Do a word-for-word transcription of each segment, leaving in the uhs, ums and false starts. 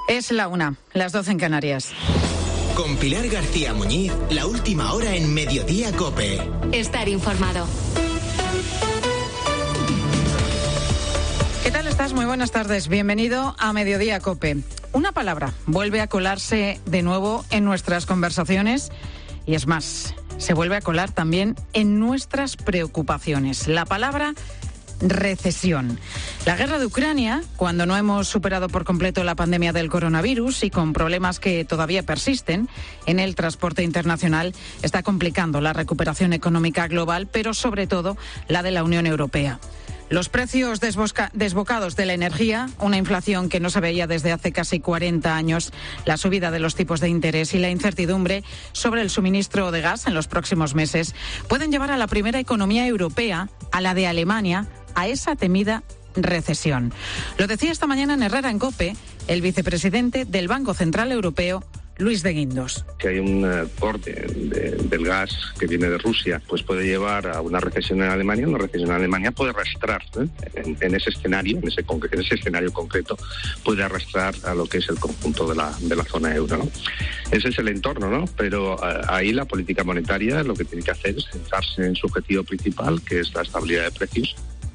Es la una, las doce en Canarias. Con Pilar García Muñiz, la última hora en Mediodía COPE. Estar informado. ¿Qué tal estás? Muy buenas tardes. Bienvenido a Mediodía COPE. Una palabra vuelve a colarse de nuevo en nuestras conversaciones y es más, se vuelve a colar también en nuestras preocupaciones. La palabra recesión. La guerra de Ucrania, cuando no hemos superado por completo la pandemia del coronavirus y con problemas que todavía persisten en el transporte internacional, está complicando la recuperación económica global, pero sobre todo la de la Unión Europea. Los precios desbosca- desbocados de la energía, una inflación que no se veía desde hace casi cuarenta años, la subida de los tipos de interés y la incertidumbre sobre el suministro de gas en los próximos meses pueden llevar a la primera economía europea, a la de Alemania, a esa temida recesión. Lo decía esta mañana en Herrera en COPE el vicepresidente del Banco Central Europeo, Luis de Guindos. Que hay un uh, corte de, del gas que viene de Rusia, pues puede llevar a una recesión en Alemania. Una recesión en Alemania puede arrastrar, ¿eh? en, en ese escenario, en ese, en ese escenario concreto, puede arrastrar a lo que es el conjunto de la, de la zona euro, ¿no? Ese es el entorno, ¿no? Pero uh, ahí la política monetaria lo que tiene que hacer es centrarse en su objetivo principal, que es la estabilidad de precios.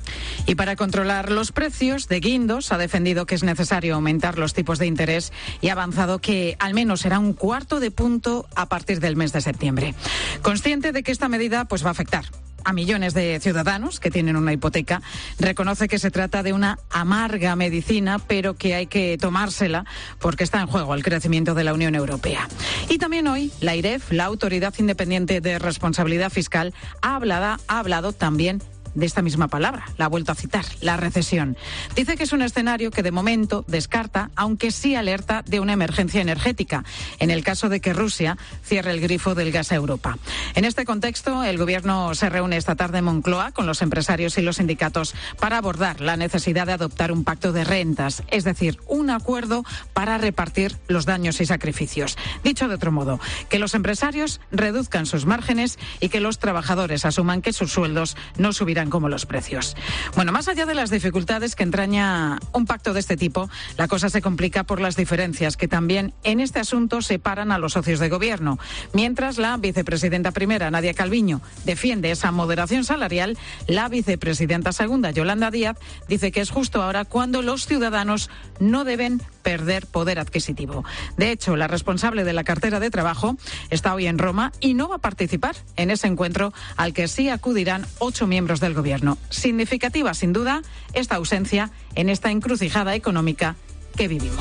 Y para controlar los precios, de Guindos ha defendido que es necesario aumentar los tipos de interés y ha avanzado que al menos será un cuarto de punto a partir del mes de septiembre. Consciente de que esta medida pues va a afectar a millones de ciudadanos que tienen una hipoteca, reconoce que se trata de una amarga medicina, pero que hay que tomársela porque está en juego el crecimiento de la Unión Europea. Y también hoy la AIREF, la Autoridad Independiente de Responsabilidad Fiscal, ha hablado, ha hablado también de esta misma palabra, la ha vuelto a citar, la recesión. Dice que es un escenario que de momento descarta, aunque sí alerta de una emergencia energética, en el caso de que Rusia cierre el grifo del gas a Europa. En este contexto, el Gobierno se reúne esta tarde en Moncloa con los empresarios y los sindicatos para abordar la necesidad de adoptar un pacto de rentas, es decir, un acuerdo para repartir los daños y sacrificios. Dicho de otro modo, que los empresarios reduzcan sus márgenes y que los trabajadores asuman que sus sueldos no subirán como los precios. Bueno, más allá de las dificultades que entraña un pacto de este tipo, la cosa se complica por las diferencias que también en este asunto separan a los socios de gobierno. Mientras la vicepresidenta primera, Nadia Calviño, defiende esa moderación salarial, la vicepresidenta segunda, Yolanda Díaz, dice que es justo ahora cuando los ciudadanos no deben perder poder adquisitivo. De hecho, la responsable de la cartera de trabajo está hoy en Roma y no va a participar en ese encuentro al que sí acudirán ocho miembros del Gobierno. Significativa, sin duda, esta ausencia en esta encrucijada económica que vivimos.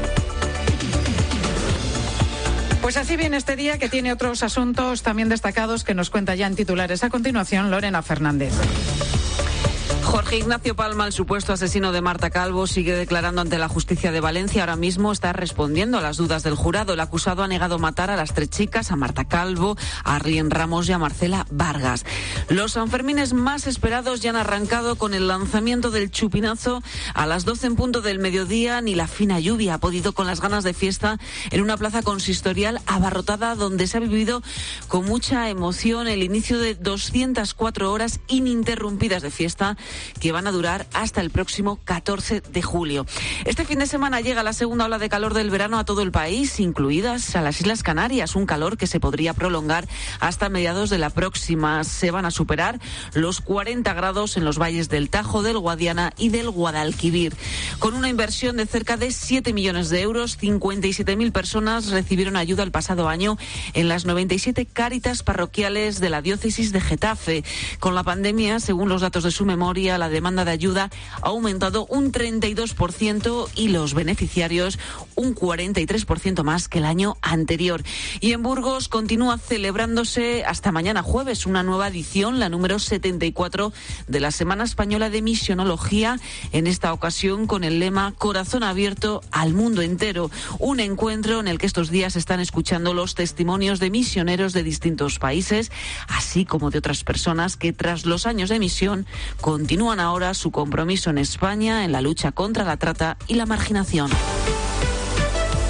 Pues así viene este día, que tiene otros asuntos también destacados que nos cuenta ya en titulares. A continuación, Lorena Fernández. Jorge Ignacio Palma, el supuesto asesino de Marta Calvo, sigue declarando ante la justicia de Valencia. Ahora mismo está respondiendo a las dudas del jurado. El acusado ha negado matar a las tres chicas, a Marta Calvo, a Arlene Ramos y a Marcela Vargas. Los Sanfermines más esperados ya han arrancado con el lanzamiento del chupinazo a las doce en punto del mediodía. Ni la fina lluvia ha podido con las ganas de fiesta en una plaza consistorial abarrotada donde se ha vivido con mucha emoción el inicio de doscientas cuatro horas ininterrumpidas de fiesta que van a durar hasta el próximo catorce de julio. Este fin de semana llega la segunda ola de calor del verano a todo el país, incluidas a las Islas Canarias, un calor que se podría prolongar hasta mediados de la próxima. Se van a superar los cuarenta grados en los valles del Tajo, del Guadiana y del Guadalquivir. Con una inversión de cerca de siete millones de euros, cincuenta y siete mil personas recibieron ayuda el pasado año en las noventa y siete cáritas parroquiales de la diócesis de Getafe. Con la pandemia, según los datos de su memoria, la demanda de ayuda ha aumentado un treinta y dos por ciento y los beneficiarios un cuarenta y tres por ciento más que el año anterior. Y en Burgos continúa celebrándose hasta mañana jueves una nueva edición, la número setenta y cuatro de la Semana Española de Misionología, en esta ocasión con el lema Corazón abierto al mundo entero. Un encuentro en el que estos días están escuchando los testimonios de misioneros de distintos países, así como de otras personas que tras los años de misión continúan Continúan ahora su compromiso en España en la lucha contra la trata y la marginación.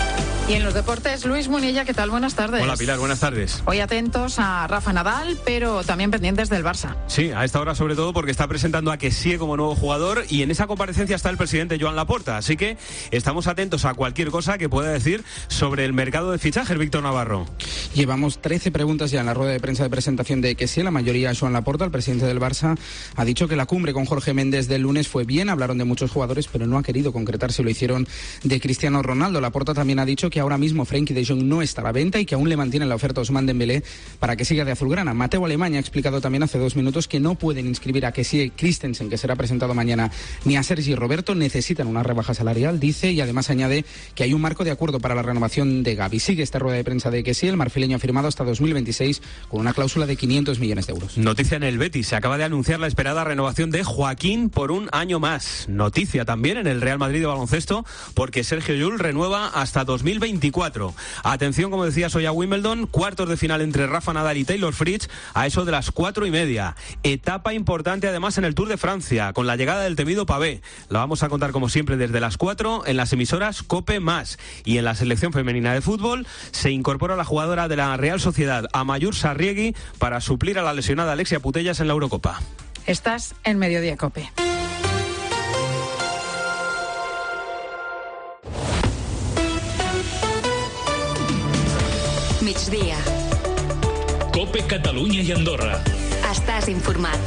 Y en los deportes, Luis Munilla, ¿qué tal? Buenas tardes. Hola Pilar, buenas tardes. Hoy atentos a Rafa Nadal, pero también pendientes del Barça. Sí, a esta hora sobre todo porque está presentando a Kessie como nuevo jugador y en esa comparecencia está el presidente Joan Laporta, así que estamos atentos a cualquier cosa que pueda decir sobre el mercado de fichajes, Víctor Navarro. Llevamos trece preguntas ya en la rueda de prensa de presentación de Kessie, la mayoría Joan Laporta, el presidente del Barça, ha dicho que la cumbre con Jorge Méndez del lunes fue bien, hablaron de muchos jugadores, pero no ha querido concretar si lo hicieron de Cristiano Ronaldo. Laporta también ha dicho que ahora mismo Frenkie de Jong no está a la venta y que aún le mantienen la oferta a Ousmane Dembélé para que siga de azulgrana. Mateo Alemany ha explicado también hace dos minutos que no pueden inscribir a Kessie Christensen, que será presentado mañana, ni a Sergi Roberto. Necesitan una rebaja salarial, dice, y además añade que hay un marco de acuerdo para la renovación de Gavi. Sigue esta rueda de prensa de Kessie, el marfileño ha firmado hasta dos mil veintiséis con una cláusula de quinientos millones de euros. Noticia en el Betis, se acaba de anunciar la esperada renovación de Joaquín por un año más. Noticia también en el Real Madrid de baloncesto porque Sergio Llull renueva hasta dos mil veinticuatro. Atención, como decías, hoy a Wimbledon, cuartos de final entre Rafa Nadal y Taylor Fritz a eso de las cuatro y media. Etapa importante además en el Tour de Francia, con la llegada del temido pavé. La vamos a contar como siempre desde las cuatro en las emisoras COPE más. Y en la selección femenina de fútbol se incorpora la jugadora de la Real Sociedad, Amayur Sarriegui, para suplir a la lesionada Alexia Putellas en la Eurocopa. Estás en Mediodía COPE. Migdia. COPE Catalunya i Andorra. Estàs informat.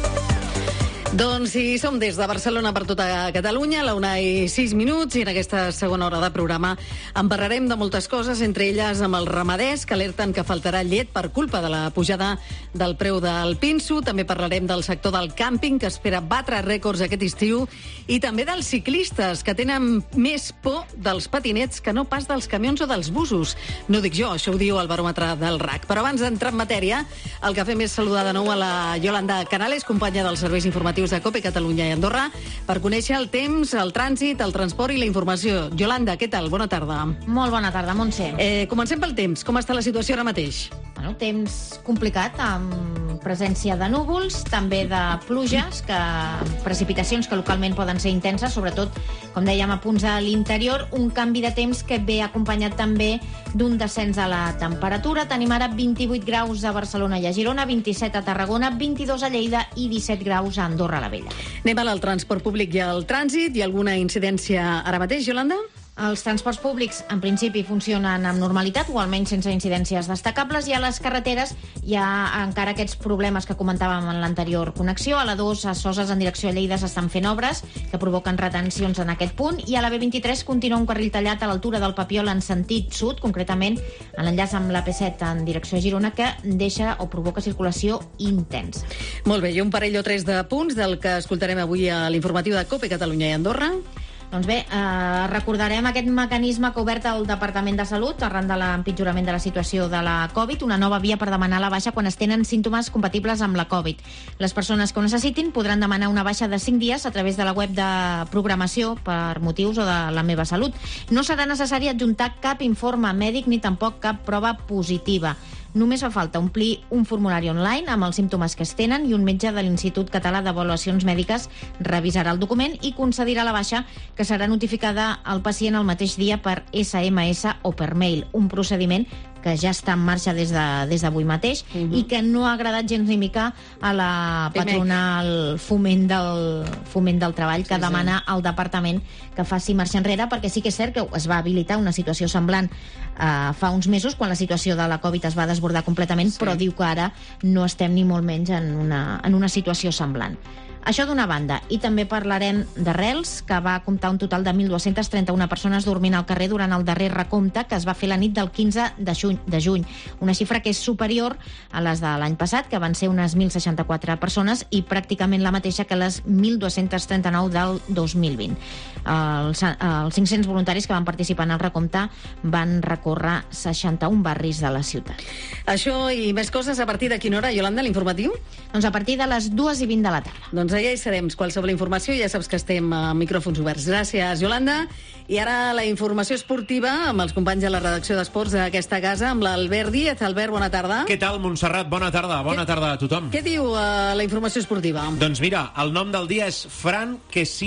Doncs sí, som des de Barcelona per tota Catalunya, a la una i sis minuts, i en aquesta segona hora de programa en parlarem de moltes coses, entre elles amb els ramaders que alerten que faltarà llet per culpa de la pujada del preu del pinso. També parlarem del sector del càmping, que espera batre rècords aquest estiu, i també dels ciclistes, que tenen més por dels patinets que no pas dels camions o dels busos. No ho dic jo, això ho diu el baròmetre del R A C. Però abans d'entrar en matèria, el que fem és saludar de nou a la Yolanda Canales, companya dels serveis informatius de COPE Catalunya i Andorra, per conèixer el temps, el trànsit, el transport i la informació. Yolanda, què tal? Bona tarda. Molt bona tarda, Montse. Eh, comencem pel temps. Com està la situació ara mateix? Bueno, temps complicat, amb presència de núvols, també de pluges, que precipitacions que localment poden ser intenses, sobretot, com dèiem, a punts a l'interior. Un canvi de temps que ve acompanyat també d'un descens a la temperatura. Tenim ara vint-i-vuit graus a Barcelona i a Girona, vint-i-set a Tarragona, vint-i-dos a Lleida i disset graus a Andorra la Vella. Anem al transport públic i al trànsit. Hi ha alguna incidència ara mateix, Yolanda? Els transports públics, en principi, funcionen amb normalitat, o almenys sense incidències destacables, i a les carreteres hi ha encara aquests problemes que comentàvem en l'anterior connexió. A la dos, a Soses, en direcció a Lleida, s'estan fent obres que provoquen retencions en aquest punt, i a la B vint-i-tres continua un carril tallat a l'altura del Papiol en sentit sud, concretament en l'enllaç amb la P set en direcció a Girona, que deixa o provoca circulació intensa. Molt bé, i un parell o tres de punts del que escoltarem avui a l'informatiu de COPE Catalunya i Andorra. Doncs bé, eh, recordarem aquest mecanisme que ha obert el Departament de Salut arran de l'empitjorament de la situació de la Covid, una nova via per demanar la baixa quan es tenen símptomes compatibles amb la Covid. Les persones que ho necessitin podran demanar una baixa de cinc dies a través de la web de programació per motius o de la meva salut. No serà necessari adjuntar cap informe mèdic ni tampoc cap prova positiva. Només fa falta omplir un formulari online amb els símptomes que es tenen i un metge de l'Institut Català d'Avaluacions Mèdiques revisarà el document i concedirà la baixa, que serà notificada al pacient el mateix dia per esse eme esse o per mail. Un procediment que ja està en marxa des de, des d'avui mateix uh -huh. i que no ha agradat gens ni mica a la patronal Foment del, Foment del Treball, que sí, demana sí. al Departament que faci marxa enrere, perquè sí que és cert que es va habilitar una situació semblant eh, fa uns mesos, quan la situació de la Covid es va desbordar completament, sí. però diu que ara no estem ni molt menys en una, en una situació semblant. Això d'una banda. I també parlarem d'Arrels, que va comptar un total de mil dos-cents trenta-una persones dormint al carrer durant el darrer recompte, que es va fer la nit del quinze de juny, de juny. Una xifra que és superior a les de l'any passat, que van ser unes mil seixanta-quatre persones, i pràcticament la mateixa que les mil dos-cents trenta-nou del dos mil vint. Els, els cinc-cents voluntaris que van participar en el recompte van recórrer seixanta-un barris de la ciutat. Això i més coses a partir de quina hora, Yolanda, l'informatiu? Doncs a partir de les dues i vint de la tarda. Doncs allà hi serem. Qualsevol informació, ja saps que estem a micròfons oberts. Gràcies, Yolanda. I ara la informació esportiva amb els companys de la redacció d'Esports d'aquesta casa, amb l'Albert Díaz. Albert, bona tarda. Què tal, Montserrat? Bona tarda. Bona què, tarda a tothom. Què diu uh, la informació esportiva? Doncs mira, el nom del dia és Fran Kessie.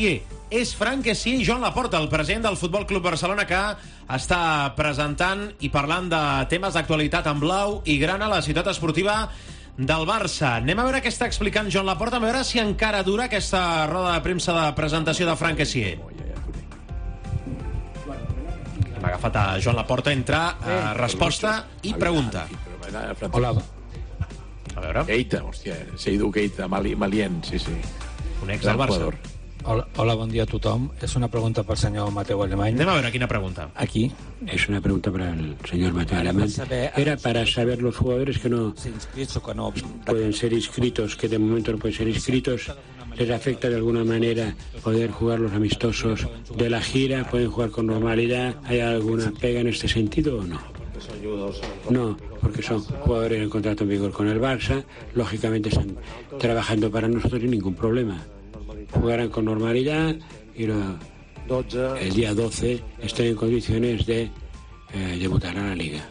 és Frank Kessié i Joan Laporta, el president del Futbol Club Barcelona, que està presentant i parlant de temes d'actualitat en blau i grana a la ciutat esportiva del Barça. Anem a veure què està explicant Joan Laporta, a veure si encara dura aquesta roda de premsa de presentació de Frank Kessié. Hem agafat a Joan Laporta, entra, eh, resposta i pregunta. Hola. A veure. Keita, hòstia, Seydou Keita, Mali, Malien, sí, sí. Un ex del Barça. Hola, hola, bon dia a tothom. És una pregunta pel senyor Mateu Alemany. Anem a veure quina pregunta. Aquí. Es una pregunta para el señor Mateo Alemán. Era para saber los jugadores que no pueden ser inscritos, que de momento no pueden ser inscritos. ¿Les afecta de alguna manera poder jugar los amistosos de la gira? ¿Pueden jugar con normalidad? ¿Hay alguna pega en este sentido o no? No, porque son jugadores en contrato en vigor con el Barça, lógicamente están trabajando para nosotros sin ningún problema. Jugarán con normalidad y lo, el día doce estén en condiciones de eh, debutar a la Liga.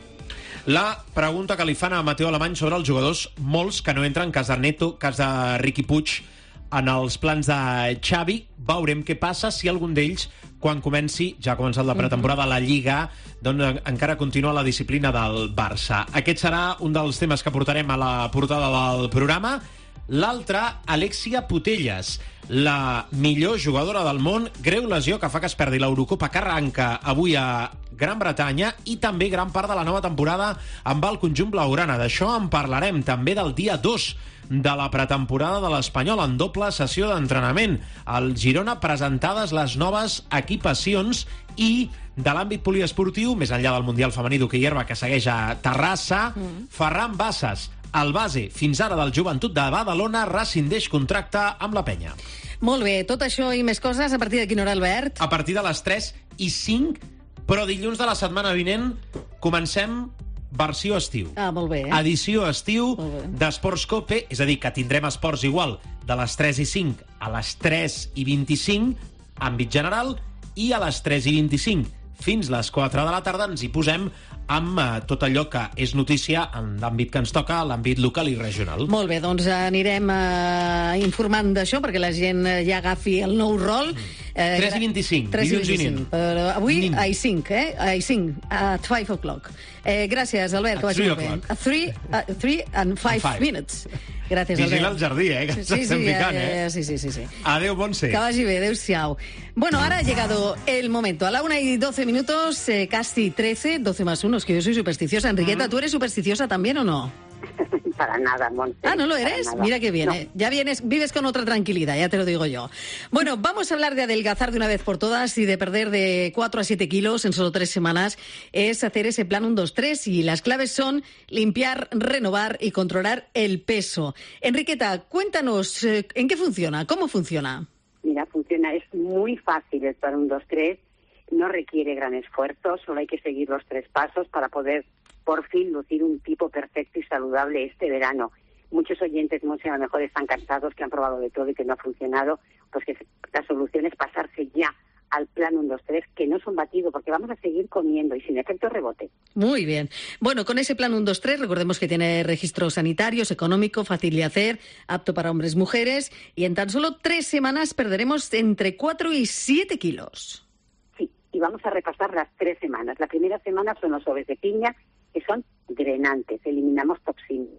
La pregunta que li fan a Mateu Alemany sobre els jugadors, molts que no entren, cas de Neto, cas de Riqui Puig, en els plans de Xavi. Veurem què passa si algun d'ells, quan comenci, ja ha començat la pretemporada a la Lliga, doncs encara continua la disciplina del Barça. Aquest serà un dels temes que portarem a la portada del programa. L'altre, Alexia Putellas, la millor jugadora del món, greu lesió que fa que es perdi l'Eurocopa que arranca avui a Gran Bretanya i també gran part de la nova temporada amb el conjunt blaugrana. D'això en parlarem també del dia dos de la pretemporada de l'Espanyol en doble sessió d'entrenament. Al Girona presentades les noves equipacions i de l'àmbit poliesportiu, més enllà del Mundial Femení d'Hoquei Herba que segueix a Terrassa, mm. Ferran Bassas, el base fins ara del Joventut de Badalona, rescindeix contracte amb la penya. Molt bé, tot això i més coses a partir de quina hora, Albert? A partir de les tres i cinc, però dilluns de la setmana vinent comencem versió estiu. Ah, molt bé. Edició estiu d'Esports Cope, és a dir, que tindrem esports igual de les tres i cinc a les tres i vint-i-cinc, àmbit general, i a les tres i vint-i-cinc fins les quatre de la tarda ens hi posem amb uh, tot allò que és notícia en l'àmbit que ens toca, l'àmbit local i regional. Molt bé, doncs anirem uh, informant d'això perquè la gent ja agafi el nou rol. Eh, tres i vint-i-cinc, dilluns vinent. Però avui Nin. a i cinc, eh? A i cinc, at five o'clock. Eh, gràcies, Albert, que vagi molt bé. A three, a three and five, five. minutes. Gràcies, Albert. Vigila el jardí, eh? Que sí, sí, estem sí, ficant, eh? eh? Sí, sí, sí, sí. Adéu, Montse. Que vagi bé, adéu-siau. Bueno, ahora ha llegado el momento. A la una y doce minutos, eh, casi trece, doce más uno, es que yo soy supersticiosa. Enriqueta, ¿tú eres supersticiosa también o no? Para nada, Montse. Ah, ¿no lo eres? Mira qué bien, no. ¿eh? Ya vienes, vives con otra tranquilidad, ya te lo digo yo. Bueno, vamos a hablar de adelgazar de una vez por todas y de perder de cuatro a siete kilos en solo tres semanas. Es hacer ese plan uno, dos, tres y las claves son limpiar, renovar y controlar el peso. Enriqueta, cuéntanos, eh, ¿en qué funciona? ¿Cómo funciona? Mira, funciona, es muy fácil el plan uno, dos, tres. No requiere gran esfuerzo, solo hay que seguir los tres pasos para poder por fin lucir un tipo perfecto y saludable este verano. Muchos oyentes, Monse, a lo mejor están cansados, que han probado de todo y que no ha funcionado, pues que la solución es pasarse ya al plan uno, dos, tres, que no es un batido, porque vamos a seguir comiendo y sin efecto rebote. Muy bien. Bueno, con ese plan uno, dos, tres, recordemos que tiene registros sanitarios, económico, fácil de hacer, apto para hombres y mujeres, y en tan solo tres semanas perderemos entre cuatro y siete kilos. Sí, y vamos a repasar las tres semanas. La primera semana son los sobres de piña, que son drenantes, eliminamos toxinas,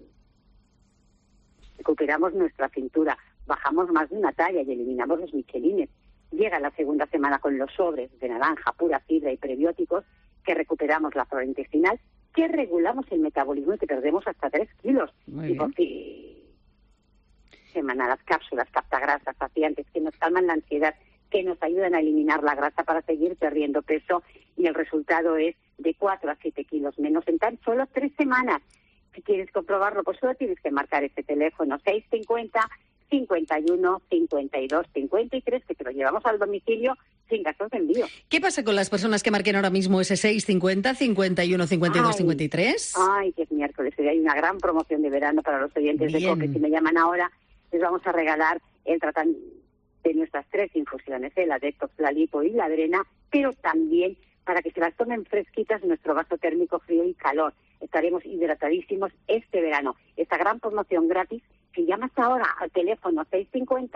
recuperamos nuestra cintura, bajamos más de una talla y eliminamos los michelines. Llega la segunda semana con los sobres de naranja, pura fibra y prebióticos, que recuperamos la flora intestinal, que regulamos el metabolismo y que perdemos hasta tres kilos. Muy y por fin, semana las cápsulas captagrasas saciantes que nos calman la ansiedad, que nos ayudan a eliminar la grasa para seguir perdiendo peso, y el resultado es de cuatro a siete kilos menos en tan solo tres semanas. Si quieres comprobarlo, pues solo tienes que marcar este teléfono seis cincuenta, cincuenta y uno, cincuenta y dos, cincuenta y tres, que te lo llevamos al domicilio sin gastos de envío. ¿Qué pasa con las personas que marquen ahora mismo ese seis cincuenta, cincuenta y uno, cincuenta y dos, cincuenta y tres? Ay, que es miércoles, y hay una gran promoción de verano para los oyentes Bien. de COPE. Si me llaman ahora, les vamos a regalar el tratamiento de nuestras tres infusiones, ¿eh? La detox, la lipo y la drena, pero también para que se las tomen fresquitas nuestro vaso térmico frío y calor. Estaremos hidratadísimos este verano. Esta gran promoción gratis, si llamas ahora al teléfono seis cincuenta,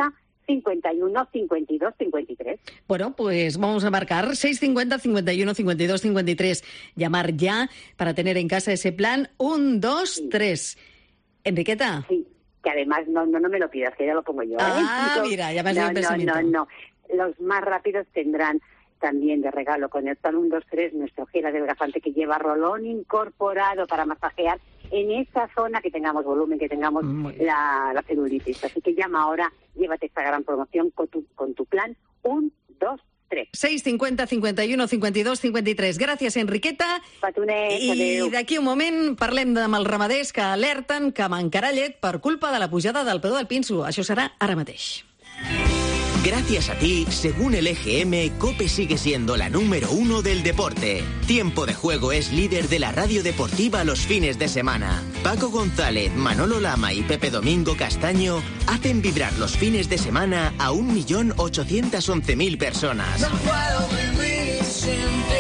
cincuenta y uno, cincuenta y dos, cincuenta y tres. Bueno, pues vamos a marcar seis cincuenta, cincuenta y uno, cincuenta y dos, cincuenta y tres. Llamar ya para tener en casa ese plan. Un, dos, sí. tres. Enriqueta. Sí, que además no, no, no me lo pidas, que ya lo pongo yo. Ah, ¿eh? mira, ya me has no, dado el pensamiento. No, no, no. Los más rápidos tendrán también de regalo con el plan uno, dos, tres, nuestro gel adelgazante que lleva rolón incorporado para masajear en esa zona que tengamos volumen, que tengamos la, la celulitis. Así que llama ahora, llévate esta gran promoción con tu, con tu plan uno, dos, tres. seis cincuenta, cincuenta y uno, cincuenta y dos, cincuenta y tres. Gràcies, Enriqueta. Petonet, I adéu. d'aquí un moment parlem amb els ramaders que alerten que mancarà llet per culpa de la pujada del preu del pinso. Això serà ara mateix. Gracias a ti, según el E G M, COPE sigue siendo la número uno del deporte. Tiempo de Juego es líder de la radio deportiva los fines de semana. Paco González, Manolo Lama y Pepe Domingo Castaño hacen vibrar los fines de semana a un millón ochocientas once mil personas. No puedo vivir sin ti.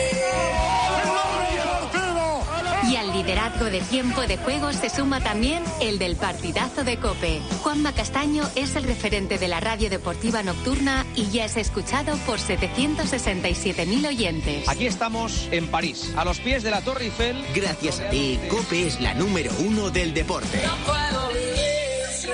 Y al liderazgo de Tiempo de Juego se suma también el del partidazo de COPE. Juanma Castaño es el referente de la radio deportiva nocturna y ya es escuchado por setecientos sesenta y siete mil oyentes. Aquí estamos en París, a los pies de la Torre Eiffel. Gracias a ti, COPE es la número uno del deporte. No puedo vivir sin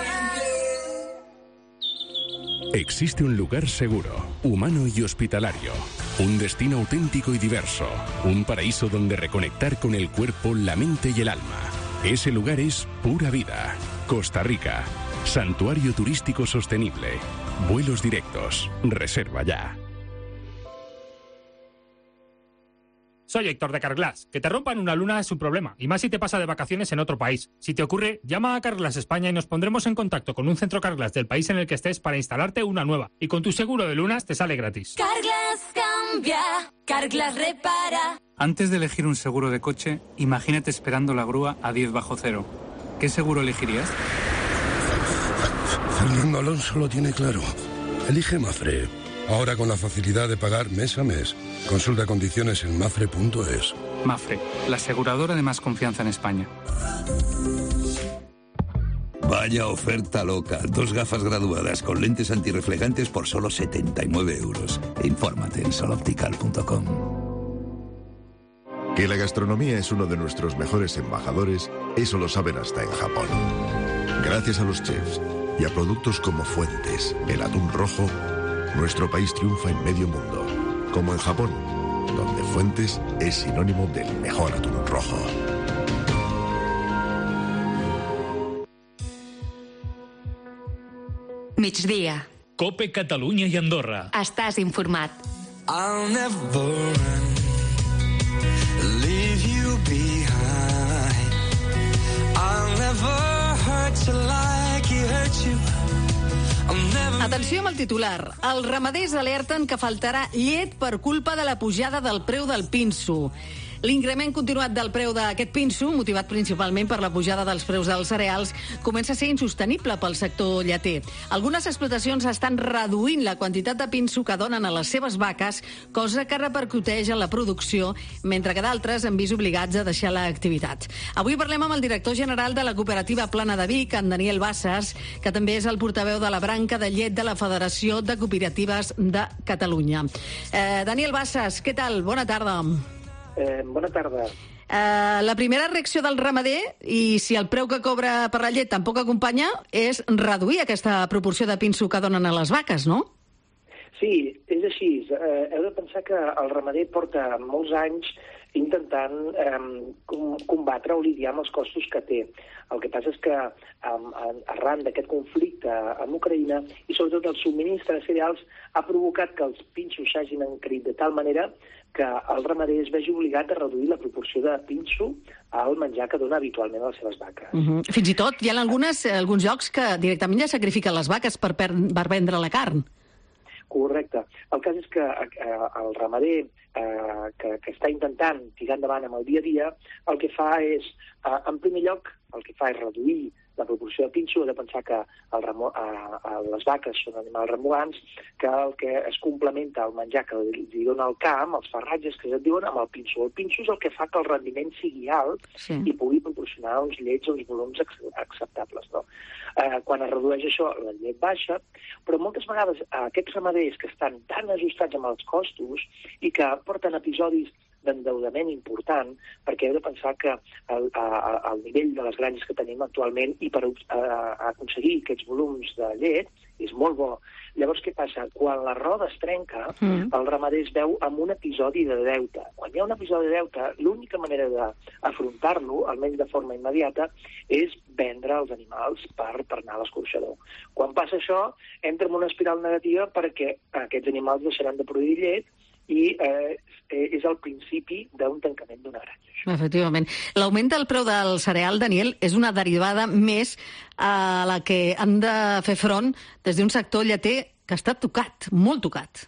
ti. Existe un lugar seguro, humano y hospitalario. Un destino auténtico y diverso. Un paraíso donde reconectar con el cuerpo, la mente y el alma. Ese lugar es Pura Vida. Costa Rica. Santuario turístico sostenible. Vuelos directos. Reserva ya. Soy Héctor de Carglass. Que te rompan una luna es un problema, y más si te pasa de vacaciones en otro país. Si te ocurre, llama a Carglass España y nos pondremos en contacto con un centro Carglass del país en el que estés para instalarte una nueva. Y con tu seguro de lunas te sale gratis. Carglass cambia, Carglass repara. Antes de elegir un seguro de coche, imagínate esperando la grúa a diez bajo cero. ¿Qué seguro elegirías? Fernando Alonso lo tiene claro. Elige Mafre. Ahora con la facilidad de pagar mes a mes. Consulta condiciones en mafre punto es. Mafre, la aseguradora de más confianza en España. Vaya oferta loca. Dos gafas graduadas con lentes antirreflejantes por solo setenta y nueve euros. Infórmate en soloptical punto com. Que la gastronomía es uno de nuestros mejores embajadores, eso lo saben hasta en Japón. Gracias a los chefs y a productos como Fuentes, el atún rojo, nuestro país triunfa en medio mundo, como en Japón, donde Fuentes es sinónimo del mejor atún rojo. Migdia. COPE Catalunya i Andorra. Estàs informat. I'll never run, leave you behind. I'll never hurt you like he hurt you. Atenció amb el titular. Els ramaders alerten que faltarà llet per culpa de la pujada del preu del pinso. L'increment continuat del preu d'aquest pinso, motivat principalment per la pujada dels preus dels cereals, comença a ser insostenible pel sector lleter. Algunes explotacions estan reduint la quantitat de pinso que donen a les seves vaques, cosa que repercuteix en la producció, mentre que d'altres han vist obligats a deixar l'activitat. Avui parlem amb el director general de la cooperativa Plana de Vic, en Daniel Bassas, que també és el portaveu de la branca de llet de la Federació de Cooperatives de Catalunya. Eh, Daniel Bassas, què tal? Bona tarda. Eh, bona tarda. Uh, la primera reacció del ramader, i si el preu que cobra per la llet tampoc acompanya, és reduir aquesta proporció de pinso que donen a les vaques, no? Sí, és així. Eh, heu de pensar que el ramader porta molts anys intentant eh, combatre o lidiar amb els costos que té. El que passa és que eh, arran d'aquest conflicte amb Ucraïna i sobretot el subministre de cereals ha provocat que els pinxos s'hagin encarit de tal manera que el ramader es vegi obligat a reduir la proporció de pinxo al menjar que dona habitualment a les seves vaques. Uh -huh. Fins i tot hi ha algunes, alguns llocs que directament ja sacrifiquen les vaques per, per, per vendre la carn. Correcte. El cas és que eh, el ramader eh, que, que està intentant tirar endavant amb el dia a dia, el que fa és, eh, en primer lloc, el que fa és reduir la proporció de pinso. Heu de pensar que el remo, a, a les vaques són animals remugants, que el que es complementa el menjar que li dona el camp, els farratges que es diuen, amb el pinso. El pinso és el que fa que el rendiment sigui alt sí. i pugui proporcionar uns llets, uns volums acceptables. No? Eh, quan es redueix això, la llet baixa, però moltes vegades aquests ramaders que estan tan ajustats amb els costos i que porten episodis d'endeudament important, perquè heu de pensar que el, el, el nivell de les granges que tenim actualment i per a, a aconseguir aquests volums de llet és molt bo. Llavors, què passa? Quan la roda es trenca, mm. el ramader es veu amb un episodi de deute. Quan hi ha un episodi de deute, l'única manera d'afrontar-lo, almenys de forma immediata, és vendre els animals per, per anar a l'escorxador. Quan passa això, entra en una espiral negativa perquè aquests animals deixaran de produir llet i eh, és el principi d'un tancament d'una granja. Efectivament. L'augment del preu del cereal, Daniel, és una derivada més a la que han de fer front des d'un sector lleter que està tocat, molt tocat.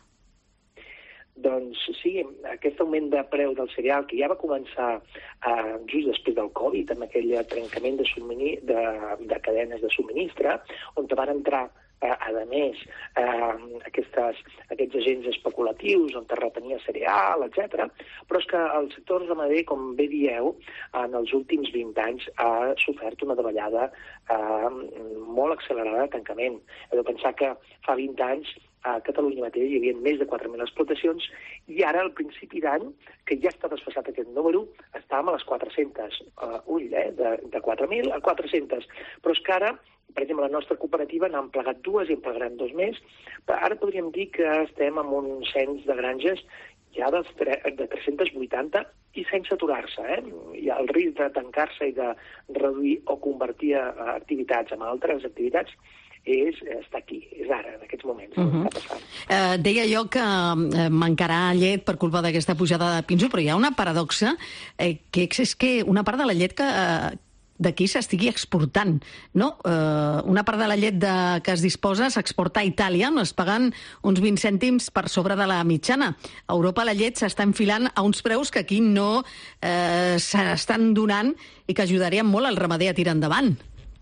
Doncs sí, aquest augment de preu del cereal, que ja va començar eh, just després del Covid, amb aquell trencament de, submini... de, de cadenes de subministre, on van entrar a més, eh, aquestes, aquests agents especulatius on es retenia cereal, etcètera. Però és que el sector ramader, com bé dieu, en els últims vint anys ha sofert una davallada eh, molt accelerada de tancament. Heu de pensar que fa vint anys a Catalunya mateix hi havia més de quatre mil explotacions i ara, al principi d'any, que ja està desfasat aquest número, estàvem a les quatre-centes. Uh, ull, eh? De, de quatre mil a quatre-centes. Però és que ara, per exemple, la nostra cooperativa n'han plegat dues i en plegaran dos més. Ara podríem dir que estem amb un cens de granges ja de, de tres-centes vuitanta i sense aturar-se. Eh? Hi ha el risc de tancar-se i de reduir o convertir activitats en altres activitats és, està aquí, és ara, en aquests moments. Uh -huh. Està passant. Eh, deia jo que eh, mancarà llet per culpa d'aquesta pujada de pinso, però hi ha una paradoxa, eh, que és que una part de la llet que... Eh, d'aquí s'estigui exportant, no? Eh, una part de la llet de, que es disposa s'exporta a Itàlia, on es paguen uns vint cèntims per sobre de la mitjana. A Europa la llet s'està enfilant a uns preus que aquí no eh, s'estan donant i que ajudarien molt al ramader a tirar endavant.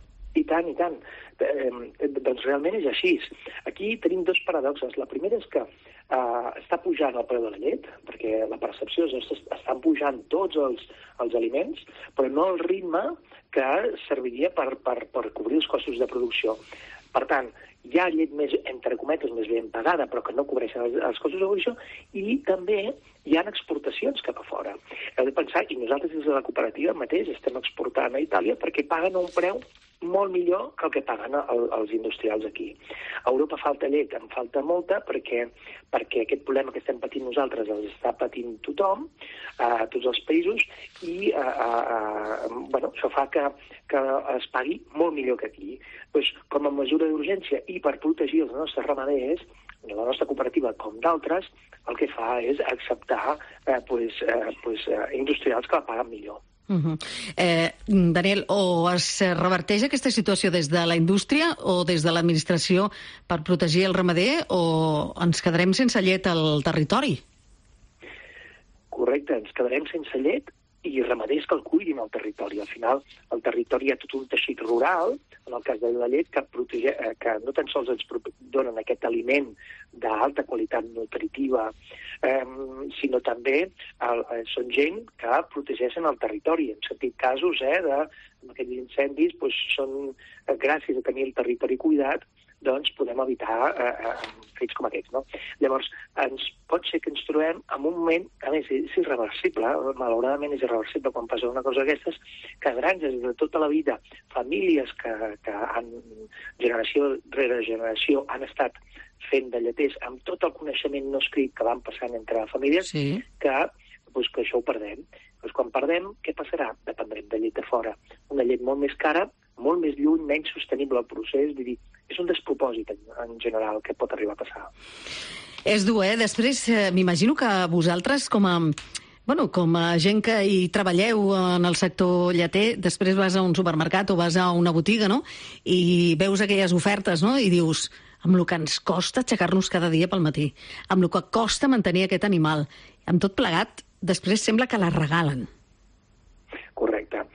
I tant, i tant. Eh, doncs realment és així. Aquí tenim dos paradoxes. La primera és que eh, està pujant el preu de la llet, perquè la percepció és que estan pujant tots els, els aliments, però no el ritme que serviria per, per, per cobrir els costos de producció. Per tant, hi ha llet més, entre cometes, més ben pagada, però que no cobreixen els, els costos de producció, i també hi ha exportacions cap a fora. Heu de pensar, i nosaltres des de la cooperativa mateix estem exportant a Itàlia perquè paguen un preu molt millor que el que paguen el, els industrials aquí. A Europa falta llet, en falta molta, perquè, perquè aquest problema que estem patint nosaltres el està patint tothom, a tots els països, i a, a, a, bueno, això fa que, que es pagui molt millor que aquí. Pues, com a mesura d'urgència i per protegir els nostres ramaders, la nostra cooperativa, com d'altres, el que fa és acceptar eh, pues, eh, pues, eh, industrials que la paguen millor. Uh -huh. eh, Daniel, o es reverteix aquesta situació des de la indústria o des de l'administració per protegir el ramader, o ens quedarem sense llet al territori? Correcte, ens quedarem sense llet i ramaders que el cuidin al territori. Al final, al territori hi ha tot un teixit rural, en el cas de la llet, que, protege, que no tan sols ens donen aquest aliment d'alta qualitat nutritiva, eh, sinó també el, són gent que protegeixen el territori. Hem sentit casos eh, de aquests incendis, doncs, són gràcies a tenir el territori cuidat, doncs podem evitar eh, fets com aquests, no? Llavors, ens pot ser que ens trobem en un moment, a més, és irreversible, malauradament és irreversible quan passa una cosa d'aquestes, que granges de tota la vida, famílies que, que han, generació rere generació, han estat fent de lleters amb tot el coneixement no escrit que van passant entre famílies, sí. que, doncs, que això ho perdem. Doncs quan perdem, què passarà? Dependrem de llet de fora. Una llet molt més cara, molt més lluny, menys sostenible el procés, vull dir, és un despropòsit en general que pot arribar a passar. És dur, eh? Després, eh, m'imagino que vosaltres, com a, bueno, com a gent que hi treballeu en el sector lleter, després vas a un supermercat o vas a una botiga, no?, i veus aquelles ofertes, no?, i dius, amb el que ens costa aixecar-nos cada dia pel matí, amb el que costa mantenir aquest animal, amb tot plegat, després sembla que la regalen. Correcte.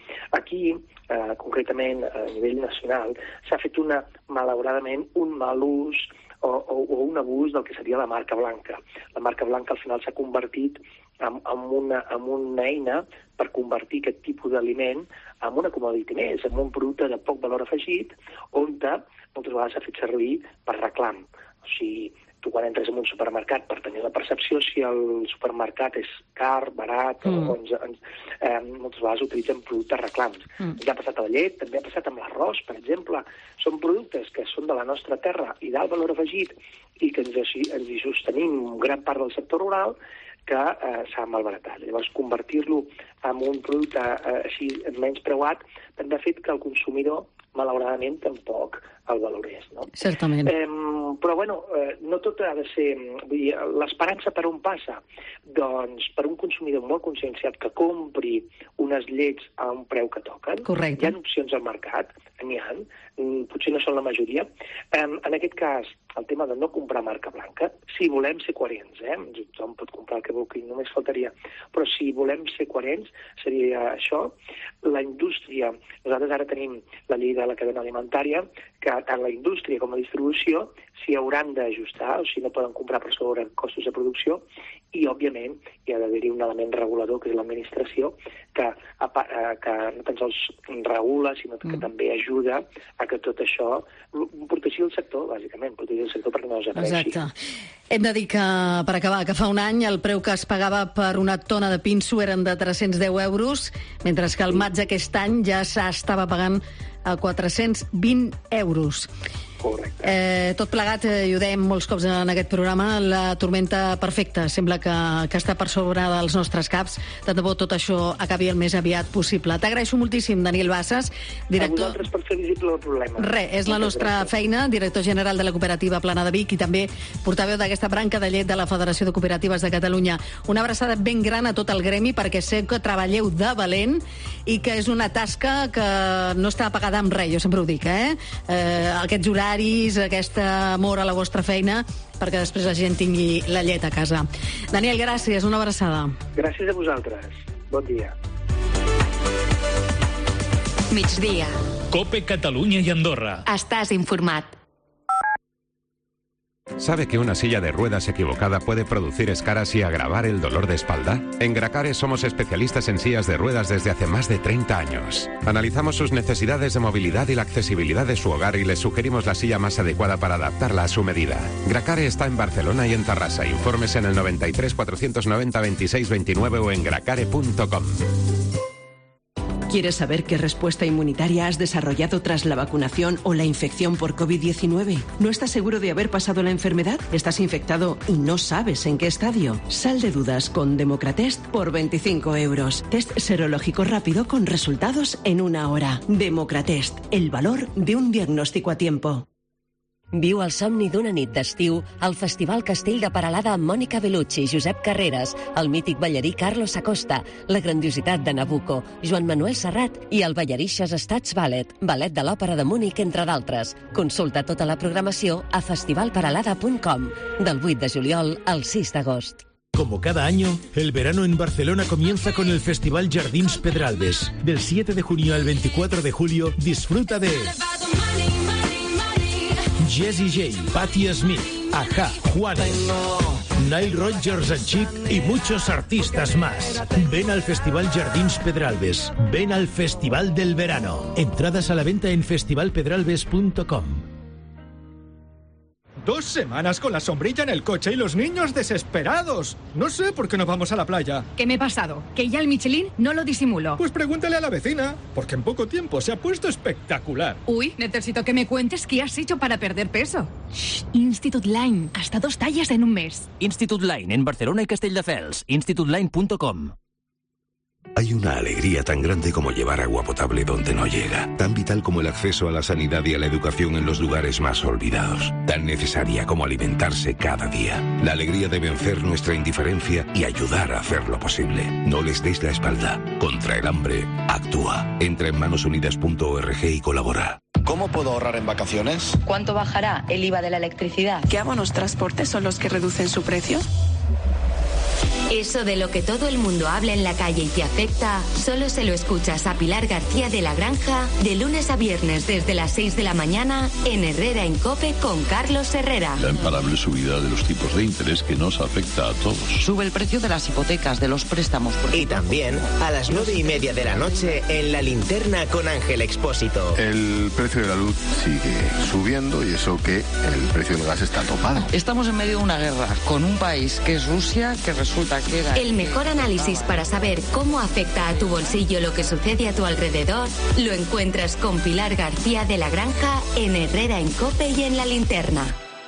aquí, eh, concretament a nivell nacional, s'ha fet una, malauradament, un mal ús o, o, o un abús del que seria la marca blanca. La marca blanca al final s'ha convertit en, en, una, en una eina per convertir aquest tipus d'aliment en una commodity més, en un producte de poc valor afegit, on moltes vegades s'ha fet servir per reclam. O sigui, tu quan entres en un supermercat per tenir la percepció si el supermercat és car, barat, mm. o ens, ens, eh, moltes vegades utilitzen productes reclams. Mm. Ja ha passat a la llet, també ha passat amb l'arròs, per exemple. Són productes que són de la nostra terra i d'alt valor afegit i que ens, ens hi sostenim gran part del sector rural que eh, s'ha malbaratat. Llavors, convertir-lo en un producte eh, així menys preuat també ha fet que el consumidor, malauradament, tampoc el valorés, no? Certament. Eh, però, bueno, eh, no tot ha de ser... Vull dir, l'esperança per on passa? Doncs per un consumidor molt conscienciat que compri unes llets a un preu que toquen. Correcte. Hi ha opcions al mercat, n'hi ha, potser no són la majoria. Eh, en aquest cas, el tema de no comprar marca blanca, si volem ser coherents, eh? Tothom pot comprar el que vulgui, només faltaria. Però si volem ser coherents, seria això. La indústria, nosaltres ara tenim la llei de la cadena alimentària, que tant la indústria com la distribució s'hi hauran d'ajustar, o sigui, no poden comprar per sobre costos de producció, i, òbviament, hi ha d'haver-hi un element regulador, que és l'administració, que, que no tan sols regula, sinó que mm. també ajuda a que tot això protegir el sector, bàsicament, protegir el sector perquè no desapareixi. Exacte. Hem de dir que, per acabar, que fa un any el preu que es pagava per una tona de pinso eren de tres-cents deu euros, mentre que al maig d'aquest any ja s'estava pagant a quatre-cents vint euros. Correcte. Eh, tot plegat, eh, i ho dèiem molts cops en aquest programa, la tormenta perfecta sembla que, que està per sobre dels nostres caps. De debò, tot això acabi el més aviat possible. T'agraeixo moltíssim, Daniel Bassas, director... A vosaltres per fer visible el problema. Re, és la nostra feina, director general de la cooperativa Plana de Vic i també portaveu d'aquesta branca de llet de la Federació de Cooperatives de Catalunya. Una abraçada ben gran a tot el gremi perquè sé que treballeu de valent i que és una tasca que no està pagada amb res, jo sempre ho dic, eh? eh aquests horaris, aquest amor a la vostra feina, perquè després la gent tingui la llet a casa. Daniel, gràcies, una abraçada. Gràcies a vosaltres. Bon dia. Migdia. COPE Catalunya i Andorra. Estàs informat. ¿Sabe que una silla de ruedas equivocada puede producir escaras y agravar el dolor de espalda? En Gracare somos especialistas en sillas de ruedas desde hace más de treinta años. Analizamos sus necesidades de movilidad y la accesibilidad de su hogar y les sugerimos la silla más adecuada para adaptarla a su medida. Gracare está en Barcelona y en Tarrasa. Informes en el noventa y tres, cuatrocientos noventa, veintiséis veintinueve o en gracare punto com. ¿Quieres saber qué respuesta inmunitaria has desarrollado tras la vacunación o la infección por COVID diecinueve? ¿No estás seguro de haber pasado la enfermedad? ¿Estás infectado y no sabes en qué estadio? Sal de dudas con Democratest por veinticinco euros. Test serológico rápido con resultados en una hora. Democratest, el valor de un diagnóstico a tiempo. Viu el somni d'una nit d'estiu al Festival Castell de Peralada amb Mònica Bellucci, Josep Carreras, el mític ballarí Carlos Acosta, la grandiositat de Nabucco, Joan Manuel Serrat i el Ballarixes Stats Ballet, ballet de l'Òpera de Múnich, entre d'altres. Consulta tota la programació a festival peralada punt com, del vuit de juliol al sis d'agost. Como cada año, el verano en Barcelona comienza con el Festival Jardins Pedralbes. Del siete de junio al veinticuatro de julio, disfruta de Jessie J, Patti Smith, Aja, Juanes, Nile Rodgers and Chic y muchos artistas más. Ven al Festival Jardins Pedralbes. Ven al Festival del Verano. Entradas a la venta en festival pedralbes punto com. Dos semanas con la sombrilla en el coche y los niños desesperados. No sé por qué no vamos a la playa. ¿Qué me he pasado? ¿Que ya el Michelin no lo disimulo? Pues pregúntale a la vecina, porque en poco tiempo se ha puesto espectacular. Uy, necesito que me cuentes qué has hecho para perder peso. Shh, Institute Line, hasta dos tallas en un mes. Institute Line, en Barcelona y Castelldefels. institute line punto com. Hay una alegría tan grande como llevar agua potable donde no llega, tan vital como el acceso a la sanidad y a la educación en los lugares más olvidados, tan necesaria como alimentarse cada día. La alegría de vencer nuestra indiferencia y ayudar a hacerlo posible. No les deis la espalda. Contra el hambre, actúa. Entra en manos unidas punto org y colabora. ¿Cómo puedo ahorrar en vacaciones? ¿Cuánto bajará el I V A de la electricidad? ¿Qué abonos transporte son los que reducen su precio? Eso de lo que todo el mundo habla en la calle y te afecta, solo se lo escuchas a Pilar García de la Granja de lunes a viernes desde las seis de la mañana en Herrera en COPE con Carlos Herrera. La imparable subida de los tipos de interés que nos afecta a todos. Sube el precio de las hipotecas, de los préstamos. Y también a las nueve y media de la noche en La Linterna con Ángel Expósito. El precio de la luz sigue subiendo y eso que el precio del gas está topado. Estamos en medio de una guerra con un país que es Rusia, que resulta que era... El mejor análisis para saber cómo afecta a tu bolsillo lo que sucede a tu alrededor lo encuentras con Pilar García de la Granja en Herrera en COPE y en La Linterna.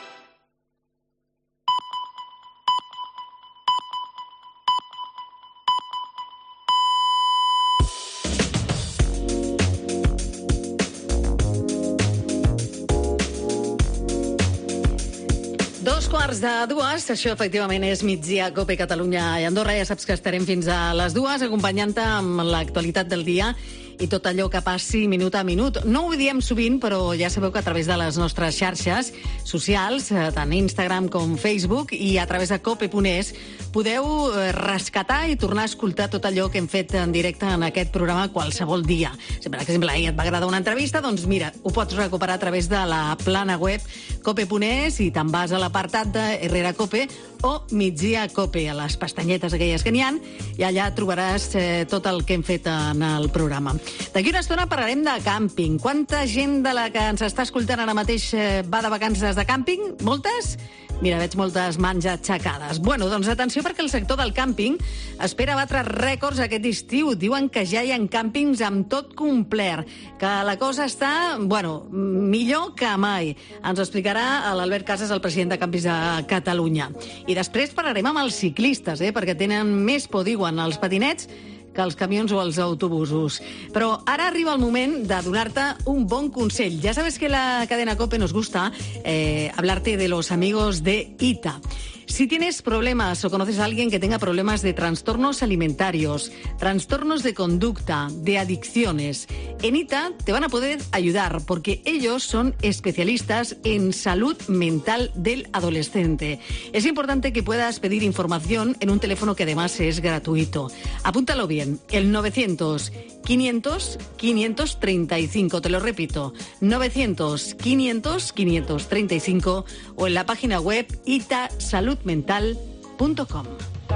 Dos quarts de dues, això efectivament és migdia COPE Catalunya i Andorra. Ja saps que estarem fins a les dues acompanyant-te amb l'actualitat del dia i tot allò que passi minut a minut. No ho diem sovint, però ja sabeu que a través de les nostres xarxes socials, tant Instagram com Facebook, i a través de cope punt es, podeu rescatar i tornar a escoltar tot allò que hem fet en directe en aquest programa qualsevol dia. Si, per exemple, ahir et va agradar una entrevista, doncs mira, ho pots recuperar a través de la plana web cope punt es i te'n vas a l'apartat de Herrera Cope o Migdia Cope, a les pestanyetes aquelles que n'hi ha, i allà trobaràs eh, tot el que hem fet en el programa. D'aquí una estona parlarem de càmping. Quanta gent de la que ens està escoltant ara mateix eh, va de vacances de càmping? Moltes? Mira, veig moltes mans aixecades. Bueno, doncs atenció, perquè el sector del càmping espera batre rècords aquest estiu. Diuen que ja hi ha càmpings amb tot complet, que la cosa està, bueno, millor que mai. Ens ho explicarà l'Albert Casas, el president de Càmpings de Catalunya. I després parlarem amb els ciclistes, eh, perquè tenen més por, diuen, els patinets que els camions o els autobusos. Però ara arriba el moment de donar-te un bon consell. Ya sabes que la cadena COPE nos gusta eh, hablarte de los amigos de I T A. Si tienes problemas o conoces a alguien que tenga problemas de trastornos alimentarios, trastornos de conducta, de adicciones, en I T A te van a poder ayudar porque ellos son especialistas en salud mental del adolescente. Es importante que puedas pedir información en un teléfono que además es gratuito. Apúntalo bien, el novecientos quinientos quinientos treinta y cinco, te lo repito, novecientos quinientos quinientos treinta y cinco o en la página web ita salud mental punto com.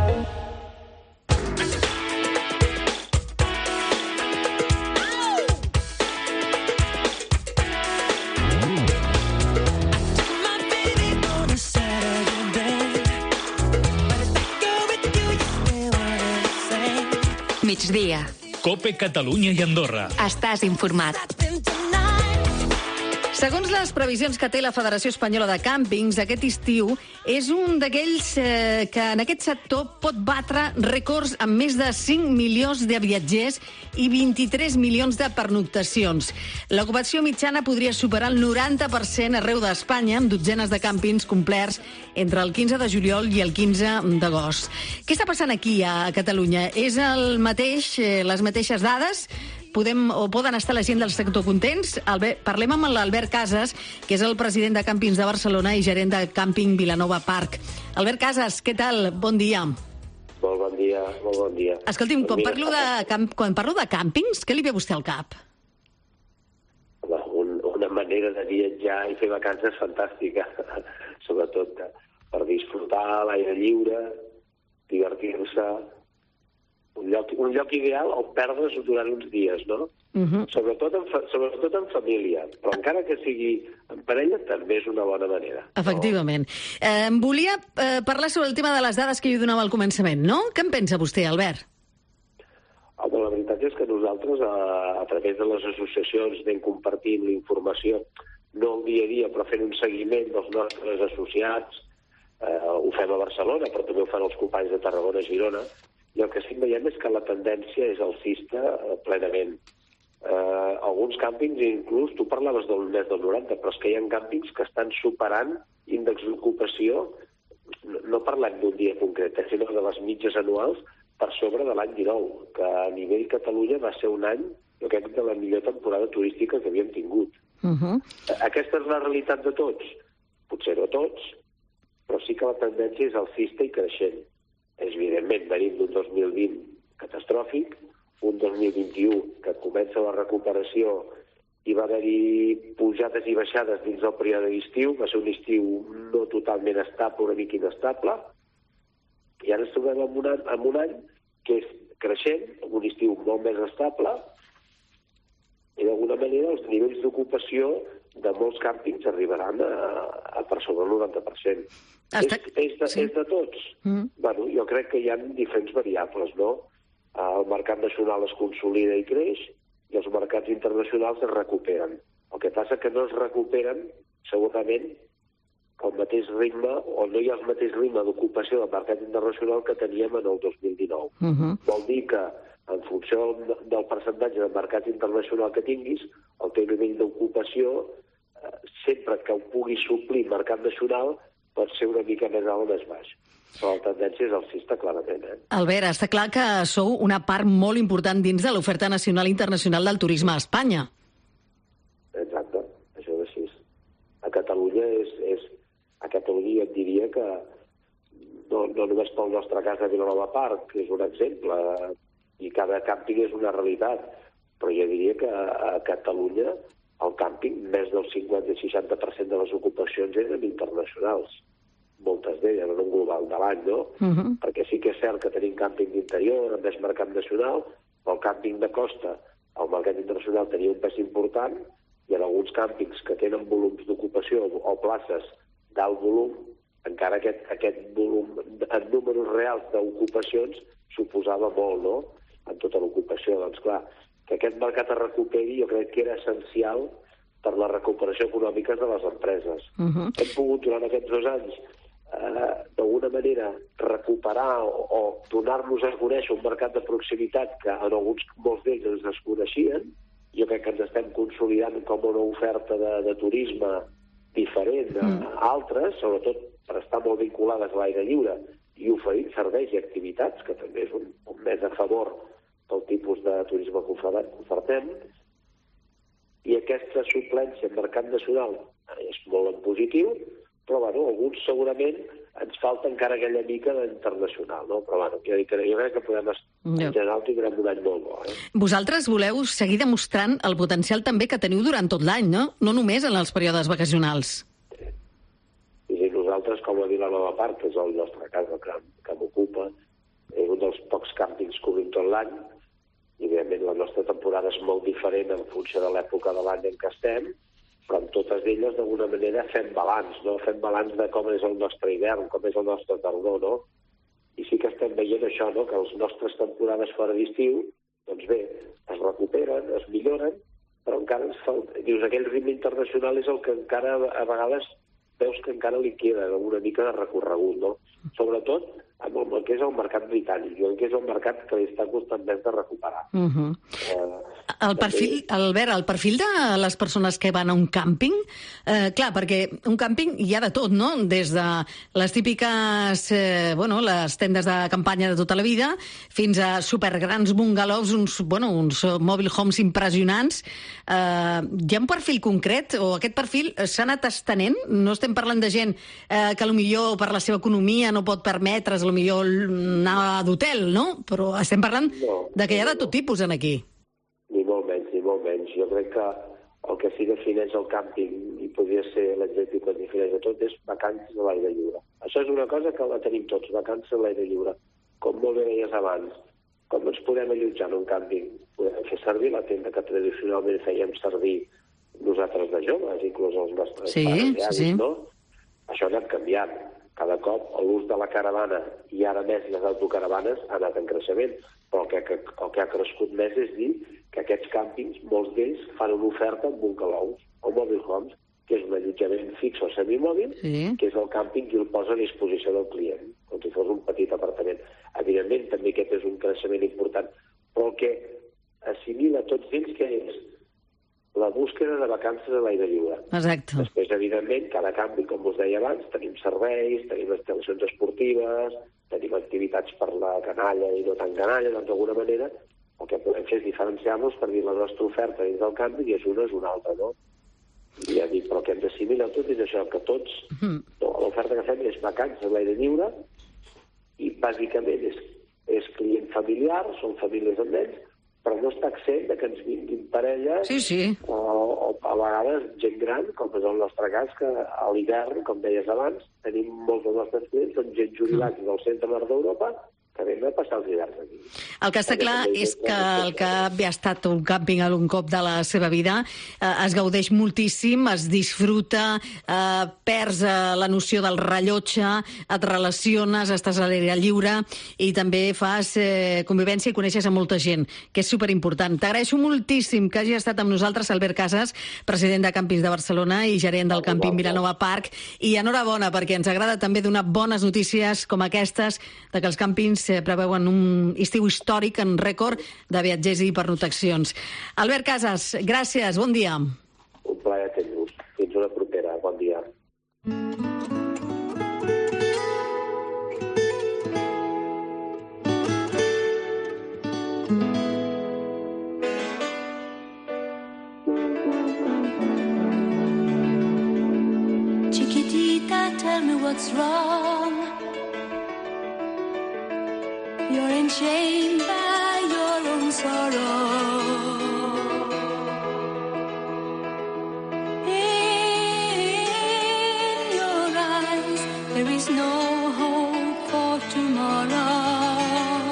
Migdia. COPE Catalunya i Andorra. Estàs informat. Segons les previsions que té la Federació Espanyola de Càmpings, aquest estiu és un d'aquells eh, que en aquest sector pot batre rècords amb més de cinc milions de viatgers i vint-i-tres milions de pernoctacions. L'ocupació mitjana podria superar el noranta per cent arreu d'Espanya, amb dotzenes de càmpings complets entre el quinze de juliol i el quinze d'agost. Què està passant aquí a Catalunya? És el mateix, eh, les mateixes dades? Podem o poden estar la gent del sector contents? Albert, parlem amb l'Albert Casas, que és el president de Càmpings de Barcelona i gerent de Càmping Vilanova Park. Albert Casas, què tal? Bon dia. Molt bon dia, molt bon dia. Escolti'm, quan Mira, parlo de, camp, quan parlo de càmpings, què li ve a vostè al cap? Un, una manera de viatjar i fer vacances fantàstica, sobretot per disfrutar a l'aire lliure, divertir-se. Un lloc, un lloc ideal on perdre's durant uns dies, no? Uh-huh. Sobretot, en fa, sobretot en família, però encara que sigui en parella també és una bona manera. Efectivament. Eh, em volia eh, parlar sobre el tema de les dades que jo donava al començament, no? Què en pensa vostè, Albert? Home, la veritat és que nosaltres, a, a través de les associacions, anem compartint la informació, no el dia a dia, però fent un seguiment dels nostres associats. Eh, ho fem a Barcelona, però també ho fan els companys de Tarragona i Girona. I el que sí que veiem és que la tendència és alcista eh, plenament. Eh, alguns càmpings, inclús, tu parlaves del mes del noranta, però és que hi ha càmpings que estan superant índex d'ocupació, no, no parlem d'un dia concret, sinó de les mitges anuals per sobre de l'any dinou, que a nivell Catalunya va ser un any, jo crec, de la millor temporada turística que havíem tingut. Uh-huh. Aquesta és la realitat de tots? Potser no tots, però sí que la tendència és alcista i creixent. És evidentment un dos mil vint catastròfic, un dos mil vint-i-u que comença la recuperació i va haver-hi pujades i baixades dins del període d'estiu, va ser un estiu no totalment estable, una mica inestable, i ara ens trobem en un any, en un any que és creixent, un estiu molt més estable, i d'alguna manera els nivells d'ocupació de molts càmpings arribaran a, a per sobre el noranta per cent. Està... És, és, de, sí. és de tots. Mm. Bueno, jo crec que hi ha diferents variables, no? El mercat nacional es consolida i creix, i els mercats internacionals es recuperen. El que passa que no es recuperen, segurament, al mateix ritme, o no hi ha el mateix ritme d'ocupació del mercat internacional que teníem en el dos mil dinou. Uh-huh. Vol dir que, en funció del, del percentatge de mercat internacional que tinguis, el teu nivell d'ocupació, eh, sempre que ho puguis suplir mercat nacional, pot ser una mica més alt o més baix. Però la tendència és alcista, clarament. Eh? Albert, està clar que sou una part molt important dins de l'oferta nacional i internacional del turisme a Espanya. Exacte, això és així. A Catalunya és... és a Catalunya et diria que no, no només pel nostre cas de Vilanova Park, que és un exemple, i cada càmping és una realitat, però jo diria que a Catalunya el càmping, més del cinquanta a seixanta per cent de les ocupacions eren internacionals. Moltes d'elles, en un global de l'any, no? Uh-huh. Perquè sí que és cert que tenim càmping d'interior, amb més mercat nacional, però el càmping de costa, el mercat internacional tenia un pes important, i en alguns càmpings que tenen volums d'ocupació o places d'alt volum, encara aquest, aquest volum en números reals d'ocupacions suposava molt, no?, en tota l'ocupació. Doncs clar, que aquest mercat es recuperi jo crec que era essencial per la recuperació econòmica de les empreses. Uh-huh. Hem pogut durant aquests dos anys eh, d'alguna manera recuperar o, o donar-nos a conèixer un mercat de proximitat que en alguns, molts d'ells ens desconeixien. Jo crec que ens estem consolidant com una oferta de, de turisme diferent a mm. altres, sobretot per estar molt vinculades a l'aire lliure i oferir serveis i activitats, que també és un, un més a favor del tipus de turisme que ofertem. I aquesta suplència en mercat nacional és molt en positiu, però bueno, alguns segurament ens falta encara aquella mica d'internacional, no? Però bueno, jo, dic, jo crec que podem estar, en general tindrem un any molt bo. Eh? Vosaltres voleu seguir demostrant el potencial també que teniu durant tot l'any, no? No només en els períodes vacacionals. Sí. I nosaltres, com a Vilanova Park, que és el nostre cas que, que m'ocupa, és un dels pocs càmpings que obrim tot l'any, i evidentment la nostra temporada és molt diferent en funció de l'època de l'any en què estem, però en totes elles, d'alguna manera, fem balanç, no? Fem balanç de com és el nostre hivern, com és el nostre tardor, no? I sí que estem veient això, no?, que les nostres temporades fora d'estiu, doncs bé, es recuperen, es milloren, però encara ens falta... Dius, aquell ritme internacional és el que encara, a vegades, veus que encara li queda una mica de recorregut, no? Sobretot amb el que és el mercat britànic, el que és el mercat que li està costant més de recuperar. Uh-huh. eh, el perfil, Albert, el perfil de les persones que van a un càmping, eh, clar, perquè un càmping hi ha de tot, no? Des de les típiques, eh, bueno, les tendes de campanya de tota la vida, fins a supergrans bungalows, uns, bueno, uns mobile homes impressionants. Eh, hi ha un perfil concret, o aquest perfil s'ha anat estenent? No estem parlant de gent eh, que potser per la seva economia no pot permetre's millor anar d'hotel, no? Però estem parlant no, de que hi ha de tot tipus en aquí. Ni molt menys, ni molt menys. Jo crec que el que sí defineix el càmping, i podria ser l'adjectiu que defineix de tot, és vacances a l'aire lliure. Això és una cosa que la tenim tots, vacances a l'aire lliure. Com molt bé deies abans, com ens podem allotjar en un càmping? Podem fer servir la tenda que tradicionalment fèiem servir nosaltres de joves, inclús els nostres sí, pares i avis, sí. no? Això ha anat canviant. Cada cop l'ús de la caravana i ara més les autocaravanes ha anat en creixement, però el que, que, el que ha crescut més és dir que aquests càmpings, molts d'ells, fan una oferta amb bungalows o mobile homes, que és un allotjament fix o semimòbil, sí. que és el càmping que el posa a disposició del client, com si fos un petit apartament. Evidentment, també aquest és un creixement important, però el que assimila tots ells que és la búsqueda de vacances a l'aire lliure. Exacte. Després, evidentment, cada canvi, com us deia abans, tenim serveis, tenim instal·lacions esportives, tenim activitats per la canalla i no tan canalla, doncs d'alguna manera el que podem fer és diferenciar-nos per dir la nostra oferta dins del canvi i és una és una altra, no? I ja dic, però el que hem d'assimilar tot és això, que tots, mm. no, l'oferta que fem és vacances a l'aire lliure i bàsicament és és client familiar, són famílies amb nens, però no està exempt de que ens vinguin parelles sí, sí. O, o a vegades gent gran, com és el nostre cas, que a l'hivern, com deies abans, tenim molts dels nostres clients, són gent jubilats mm. del centre nord d'Europa, que venen a passar els hiverns aquí. El que està clar és que el que ha estat un càmping algun cop de la seva vida eh, es gaudeix moltíssim, es disfruta, eh, perds eh, la noció del rellotge, et relaciones, estàs a l'aire lliure i també fas eh, convivència i coneixes a molta gent, que és superimportant. T'agraeixo moltíssim que hagi estat amb nosaltres Albert Casas, president de Càmpings de Barcelona i gerent del càmping Vilanova Park, i enhorabona perquè ens agrada també donar bones notícies com aquestes de que els càmpings preveuen un estiu històric en rècord de viatgers i pernoctacions. Albert Casas, gràcies, bon dia. Un plaer tenir-vos. Fins una propera. Bon dia. Chiquitita, tell me what's wrong. You're enchained by your own sorrow. In your eyes, there is no hope for tomorrow.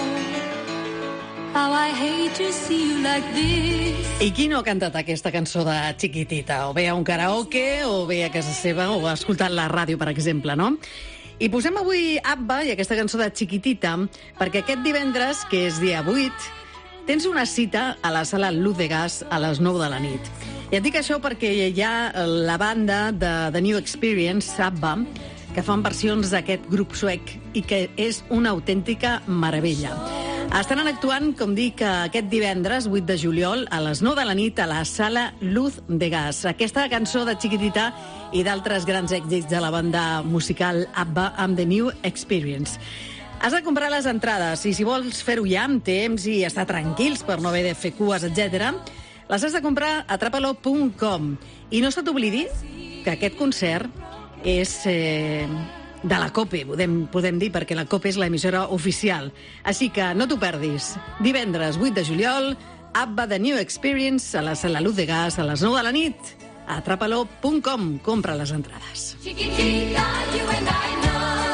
How I hate to see you like this. I qui no ha cantat aquesta cançó de Chiquitita? O bé a un karaoke, o bé a casa seva, o ha escoltat la ràdio, per exemple, no? I posem avui ABBA i aquesta cançó de Chiquitita perquè aquest divendres, que és dia vuit, tens una cita a la sala Luz de Gas a les nou de la nit. I et dic això perquè hi ha la banda de The New Experience, ABBA, que fan versions d'aquest grup suec i que és una autèntica meravella. Estaran actuant, com dic, aquest divendres, vuit de juliol, a les nou de la nit, a la sala Luz de Gas. Aquesta cançó de Chiquitita i d'altres grans èxits de la banda musical ABBA amb The New Experience. Has de comprar les entrades i si vols fer-ho ja amb temps i estar tranquils per no haver de fer cues, etcètera, les has de comprar a atrapalo punt com. I no se t'oblidi que aquest concert és... Eh, de la COPE, podem, podem dir, perquè la COPE és l'emissora oficial. Així que no t'ho perdis. Divendres vuit de juliol, ABBA The New Experience a la sala Luz de Gas a les nou de la nit. A atrapalo punt com. Compra les entrades. Chiquitita, you and I know.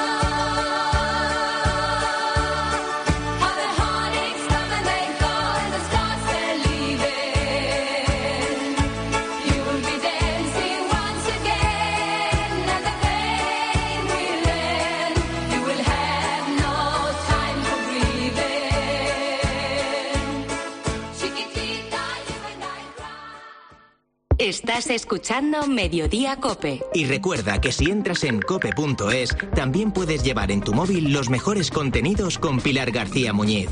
Estás escuchando Mediodía COPE. Y recuerda que si entras en cope punto es, también puedes llevar en tu móvil los mejores contenidos con Pilar García Muñiz.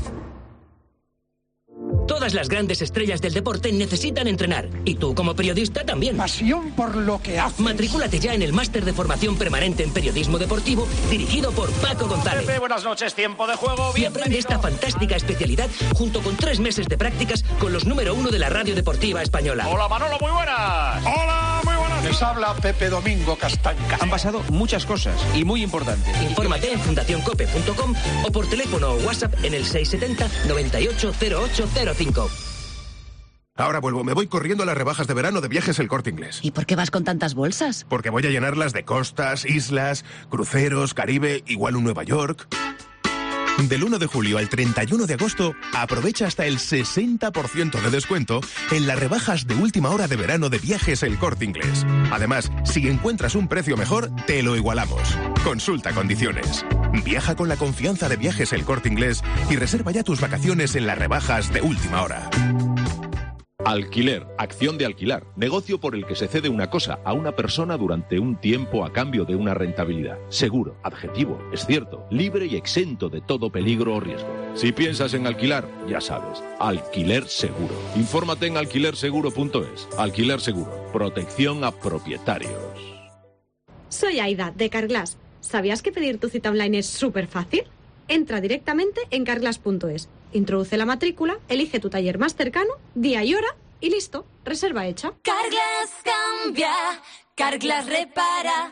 Todas las grandes estrellas del deporte necesitan entrenar. Y tú, como periodista, también. Pasión por lo que haces. Matricúlate ya en el máster de formación permanente en periodismo deportivo, dirigido por Paco González. Pepe, buenas noches, tiempo de juego. Y aprende esta fantástica especialidad junto con tres meses de prácticas con los número uno de la radio deportiva española. Hola, Manolo, muy buenas. Hola, muy buenas. Les habla Pepe Domingo Castaña. Han pasado muchas cosas y muy importantes. Infórmate en fundación cope punto com o por teléfono o WhatsApp en el seis setenta noventa y ocho cero ocho cero cinco. Ahora vuelvo, me voy corriendo a las rebajas de verano de Viajes El Corte Inglés. ¿Y por qué vas con tantas bolsas? Porque voy a llenarlas de costas, islas, cruceros, Caribe, igual un Nueva York. Del uno de julio al treinta y uno de agosto, aprovecha hasta el sesenta por ciento de descuento en las rebajas de última hora de verano de Viajes El Corte Inglés. Además, si encuentras un precio mejor, te lo igualamos. Consulta condiciones. Viaja con la confianza de Viajes El Corte Inglés y reserva ya tus vacaciones en las rebajas de última hora. Alquiler, acción de alquilar, negocio por el que se cede una cosa a una persona durante un tiempo a cambio de una rentabilidad. Seguro, adjetivo, es cierto, libre y exento de todo peligro o riesgo. Si piensas en alquilar, ya sabes, Alquiler Seguro. Infórmate en alquiler seguro punto es. Alquiler Seguro, protección a propietarios. Soy Aida, de Carglass. ¿Sabías que pedir tu cita online es súper fácil? Entra directamente en carglass punto es. Introduce la matrícula, elige tu taller más cercano, día y hora y listo, reserva hecha. Carglass cambia, Carglass repara.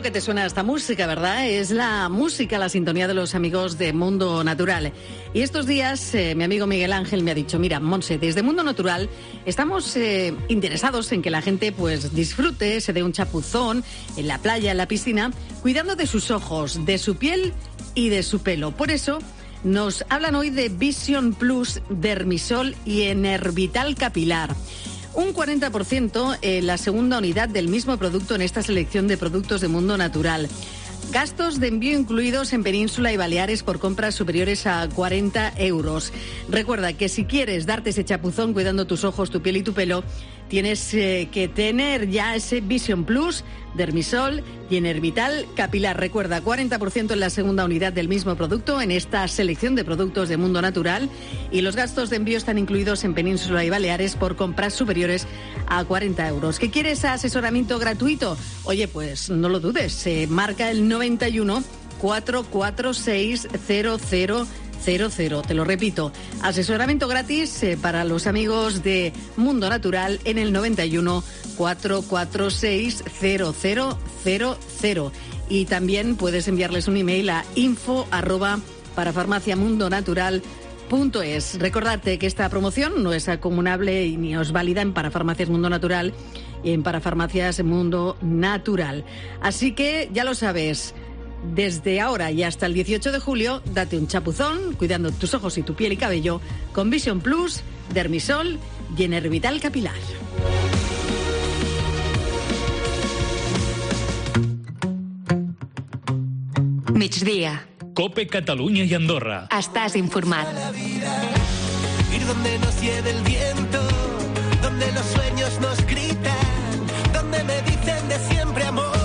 que te suena esta música, ¿verdad? Es la música, la sintonía de los amigos de Mundo Natural. Y estos días eh, mi amigo Miguel Ángel me ha dicho, mira, Monse, desde Mundo Natural estamos eh, interesados en que la gente pues disfrute, se dé un chapuzón en la playa, en la piscina, cuidando de sus ojos, de su piel y de su pelo. Por eso nos hablan hoy de Vision Plus, Dermisol y Enervital Capilar. Un cuarenta por ciento en la segunda unidad del mismo producto en esta selección de productos de Mundo Natural. Gastos de envío incluidos en Península y Baleares por compras superiores a cuarenta euros. Recuerda que si quieres darte ese chapuzón cuidando tus ojos, tu piel y tu pelo, tienes eh, que tener ya ese Vision Plus, Dermisol y Enervital Capilar. Recuerda, cuarenta por ciento en la segunda unidad del mismo producto en esta selección de productos de Mundo Natural, y los gastos de envío están incluidos en Península y Baleares por compras superiores a cuarenta euros. ¿Qué quieres asesoramiento gratuito? Oye, pues no lo dudes, eh, marca el noventa y uno, cuatrocientos cuarenta y seis, cero cero cero cero. Te lo repito, asesoramiento gratis eh, para los amigos de Mundo Natural en el noventa y uno, cuatrocientos cuarenta y seis, cero cero cero cero. Y también puedes enviarles un email a info arroba parafarmaciamundonatural punto es. Recordarte que esta promoción no es acumulable y ni os válida en Parafarmacias Mundo Natural y en Parafarmacias Mundo Natural. Así que ya lo sabes. Desde ahora y hasta el dieciocho de julio, date un chapuzón cuidando tus ojos y tu piel y cabello con Vision Plus, Dermisol y Enervital Capilar. Migdia. Cope Catalunya y Andorra. Estàs informat. Ir donde nos lleve el viento, donde los sueños nos gritan, donde me dicen de siempre amor.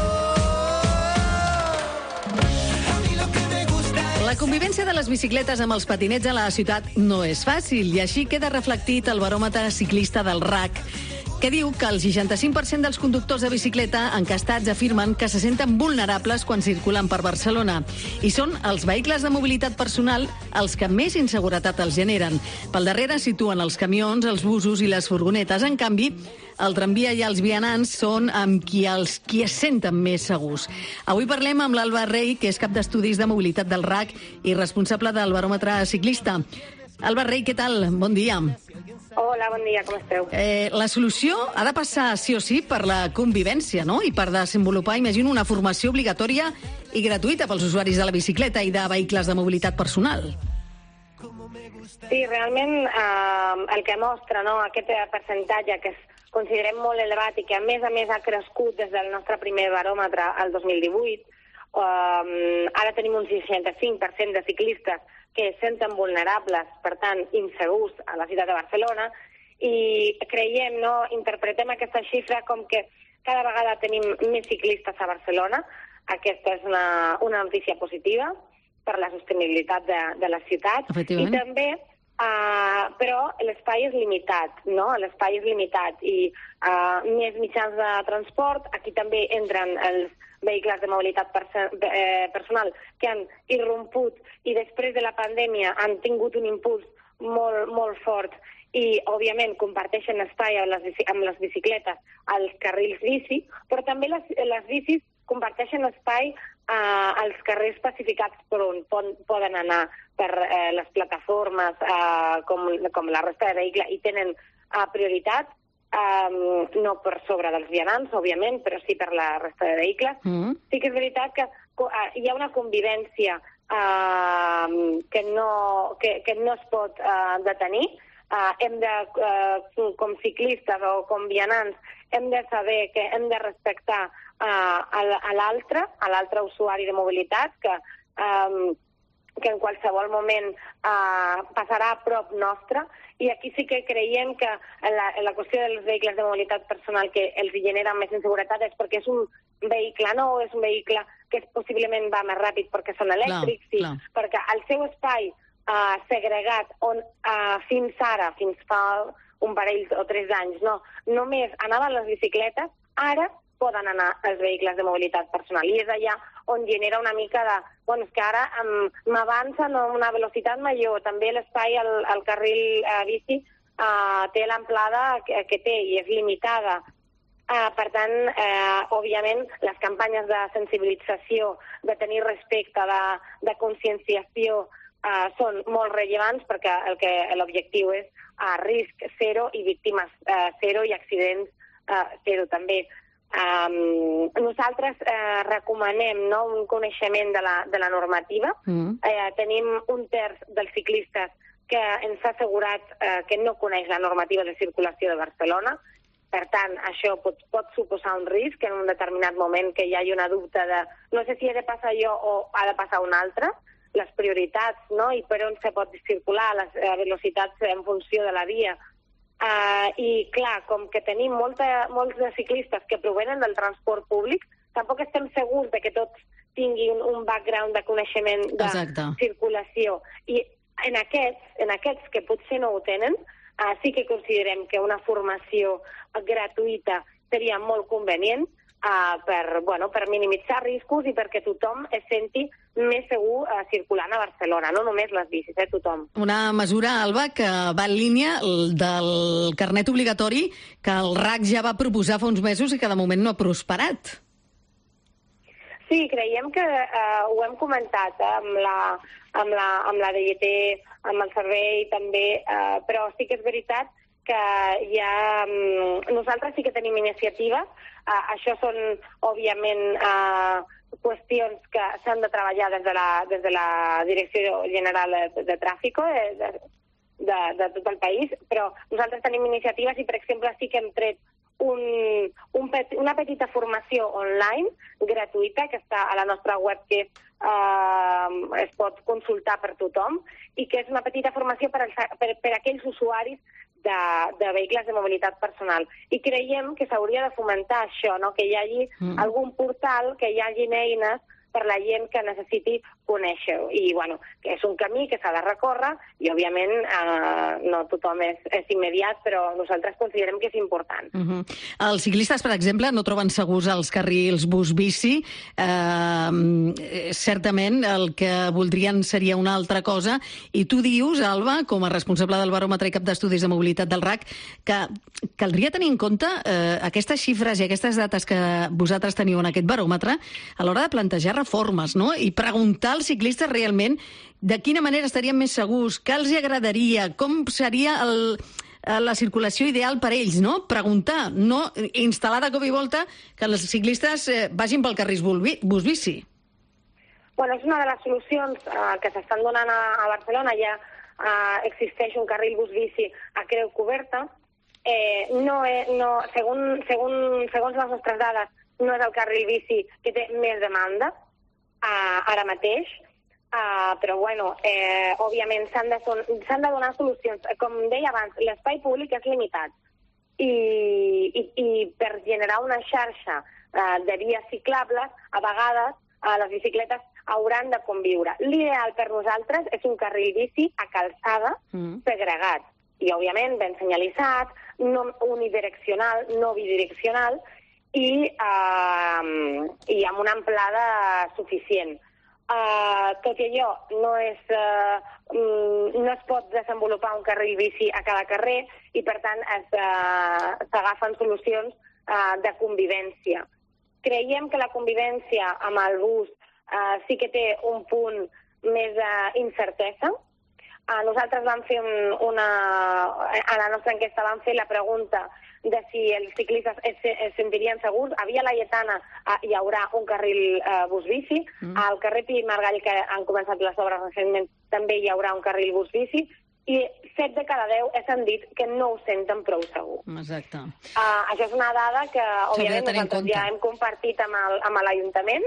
La convivència de les bicicletes amb els patinets a la ciutat no és fàcil, i així queda reflectit el baròmetre ciclista del R A C, que diu que el seixanta-cinc per cent dels conductors de bicicleta encastats afirmen que se senten vulnerables quan circulen per Barcelona. I són els vehicles de mobilitat personal els que més inseguretat els generen. Pel darrere situen els camions, els busos i les furgonetes. En canvi, el tramvia i els vianants són amb qui els qui es senten més segurs. Avui parlem amb l'Alba Rey, que és cap d'estudis de mobilitat del R A C i responsable del baròmetre ciclista. Alba Rey, què tal? Bon dia. Hola, bon dia, com esteu? Eh, la solució ha de passar sí o sí per la convivència, no? I per desenvolupar, imagino, una formació obligatòria i gratuïta pels usuaris de la bicicleta i de vehicles de mobilitat personal. Sí, realment eh, el que mostra, no, aquest percentatge que considerem molt elevat i que a més a més ha crescut des del nostre primer baròmetre al dos mil divuit, eh, ara tenim un seixanta-cinc per cent de ciclistes que es senten vulnerables, per tant, insegurs a la ciutat de Barcelona, i creiem, no, interpretem aquesta xifra com que cada vegada tenim més ciclistes a Barcelona. Aquesta és una, una notícia positiva per la sostenibilitat de, de la ciutat. I també, uh, però l'espai és limitat, no? L'espai és limitat i uh, més mitjans de transport. Aquí també entren els vehicles de mobilitat perso eh, personal que han irromput i després de la pandèmia han tingut un impuls molt, molt fort i, òbviament, comparteixen espai amb les, amb les bicicletes als carrils bici, però també les, les bicis comparteixen espai eh, als carrers pacificats per on poden anar per eh, les plataformes eh, com, com la resta de vehicles i tenen eh, prioritat. Um, no per sobre dels vianants, òbviament, però sí per la resta de vehicles. Mm. Sí que és veritat que uh, hi ha una convivència uh, que, no, que, que no es pot uh, detenir. Uh, hem de, uh, com ciclistes o com vianants, hem de saber que hem de respectar uh, a l'altre, a l'altre usuari de mobilitat, que um, que en qualsevol moment uh, passarà a prop nostre, i aquí sí que creiem que la, la qüestió dels vehicles de mobilitat personal que els genera més inseguretat és perquè és un vehicle nou, és un vehicle que possiblement va més ràpid perquè són elèctrics, clar, i clar. Perquè el seu espai uh, segregat on uh, fins ara, fins fa un parell o tres anys, no, només anaven les bicicletes, ara poden anar els vehicles de mobilitat personal. I és allà on genera una mica de... Bueno, és que ara um, m'avancen a una velocitat major. També l'espai al, al carril uh, bici uh, té l'amplada que, que té i és limitada. Uh, per tant, uh, òbviament, les campanyes de sensibilització, de tenir respecte, de, de conscienciació, uh, són molt rellevants perquè el que l'objectiu és uh, risc zero i víctimes uh, zero i accidents uh, zero també. Um, nosaltres uh, recomanem, no, un coneixement de la, de la normativa. Mm. Uh, tenim un terç dels ciclistes que ens ha assegurat uh, que no coneix la normativa de circulació de Barcelona. Per tant, això pot, pot suposar un risc en un determinat moment que hi hagi una dubte de no sé si he de passar jo o ha de passar un altre, les prioritats, no?, i per on se pot circular, les eh, velocitats en funció de la via. Uh, I, clar, com que tenim molta, molts de ciclistes que provenen del transport públic, tampoc estem segurs de que tots tinguin un background de coneixement de Exacte. circulació. I en aquests, en aquests que potser no ho tenen, Uh, sí que considerem que una formació gratuïta seria molt convenient uh, per, bueno, per minimitzar riscos i perquè tothom es senti més segur uh, circulant a Barcelona, no només les bicis, eh, tothom. Una mesura, Alba, que va en línia del carnet obligatori que el R A C ja va proposar fa uns mesos i que de moment no ha prosperat. Sí, creiem que uh, ho hem comentat eh, amb la, amb la, amb la D I T, amb el servei també, uh, però sí que és veritat que hi ha... Um, nosaltres sí que tenim iniciatives. Uh, això són, òbviament, uh, qüestions que s'han de treballar des de la, des de la Direcció General de, de Tràfico de, de, de, de tot el país, però nosaltres tenim iniciatives i, per exemple, sí que hem tret Un, un pet, una petita formació online gratuïta que està a la nostra web, que eh, es pot consultar per tothom i que és una petita formació per, per, per aquells usuaris de, de vehicles de mobilitat personal. I creiem que s'hauria de fomentar això, no? Que hi hagi mm. algun portal, que hi hagi eines per la gent que necessiti conèixer-ho. I, bueno, que és un camí que s'ha de recórrer i, òbviament, eh, no tothom és, és immediat, però nosaltres considerem que és important. Uh-huh. Els ciclistes, per exemple, no troben segurs els carrils bus-bici. Eh, certament, el que voldrien seria una altra cosa. I tu dius, Alba, com a responsable del baròmetre i cap d'estudis de mobilitat del R A C, que caldria tenir en compte eh, aquestes xifres i aquestes dates que vosaltres teniu en aquest baròmetre a l'hora de plantejar reformes, no? I preguntar als ciclistes realment de quina manera estarien més segurs, què els agradaria, com seria el, la circulació ideal per ells, no? Preguntar, no instal·lar de cop i volta que els ciclistes eh, vagin pel carril bus-bici. Bueno, és una de les solucions eh, que s'estan donant a, a Barcelona. Ja eh, existeix un carril bus-bici a creu coberta. Eh, no, eh, no, segon, segon, segons les nostres dades, no és el carril bici que té més demanda uh, ara mateix, uh, però bueno, eh, òbviament s'han de, s'han de donar solucions. Com deia abans, l'espai públic és limitat i, i, i per generar una xarxa uh, de vies ciclables, a vegades uh, les bicicletes hauran de conviure. L'ideal per nosaltres és un carril bici a calçada mm. segregat i, òbviament, ben senyalitzat, no unidireccional, no bidireccional, i, uh, i amb una amplada suficient. Uh, tot i allò, no, és, uh, no es pot desenvolupar un carril bici a cada carrer i, per tant, s'agafen uh, solucions uh, de convivència. Creiem que la convivència amb el bus uh, sí que té un punt més d'incertesa. Uh, nosaltres vam fer un, una... A la nostra enquesta vam fer la pregunta de si els ciclistes es, es sentirien segurs. A Via Laietana uh, hi haurà un carril uh, bus-bici. Mm. Al carrer Pi i Margall, que han començat les obres recentment, també hi haurà un carril bus-bici. I set de cada deu han dit que no ho senten prou segur. Exacte. Uh, això és una dada que, òbviament, nosaltres ja hem compartit amb l'Ajuntament.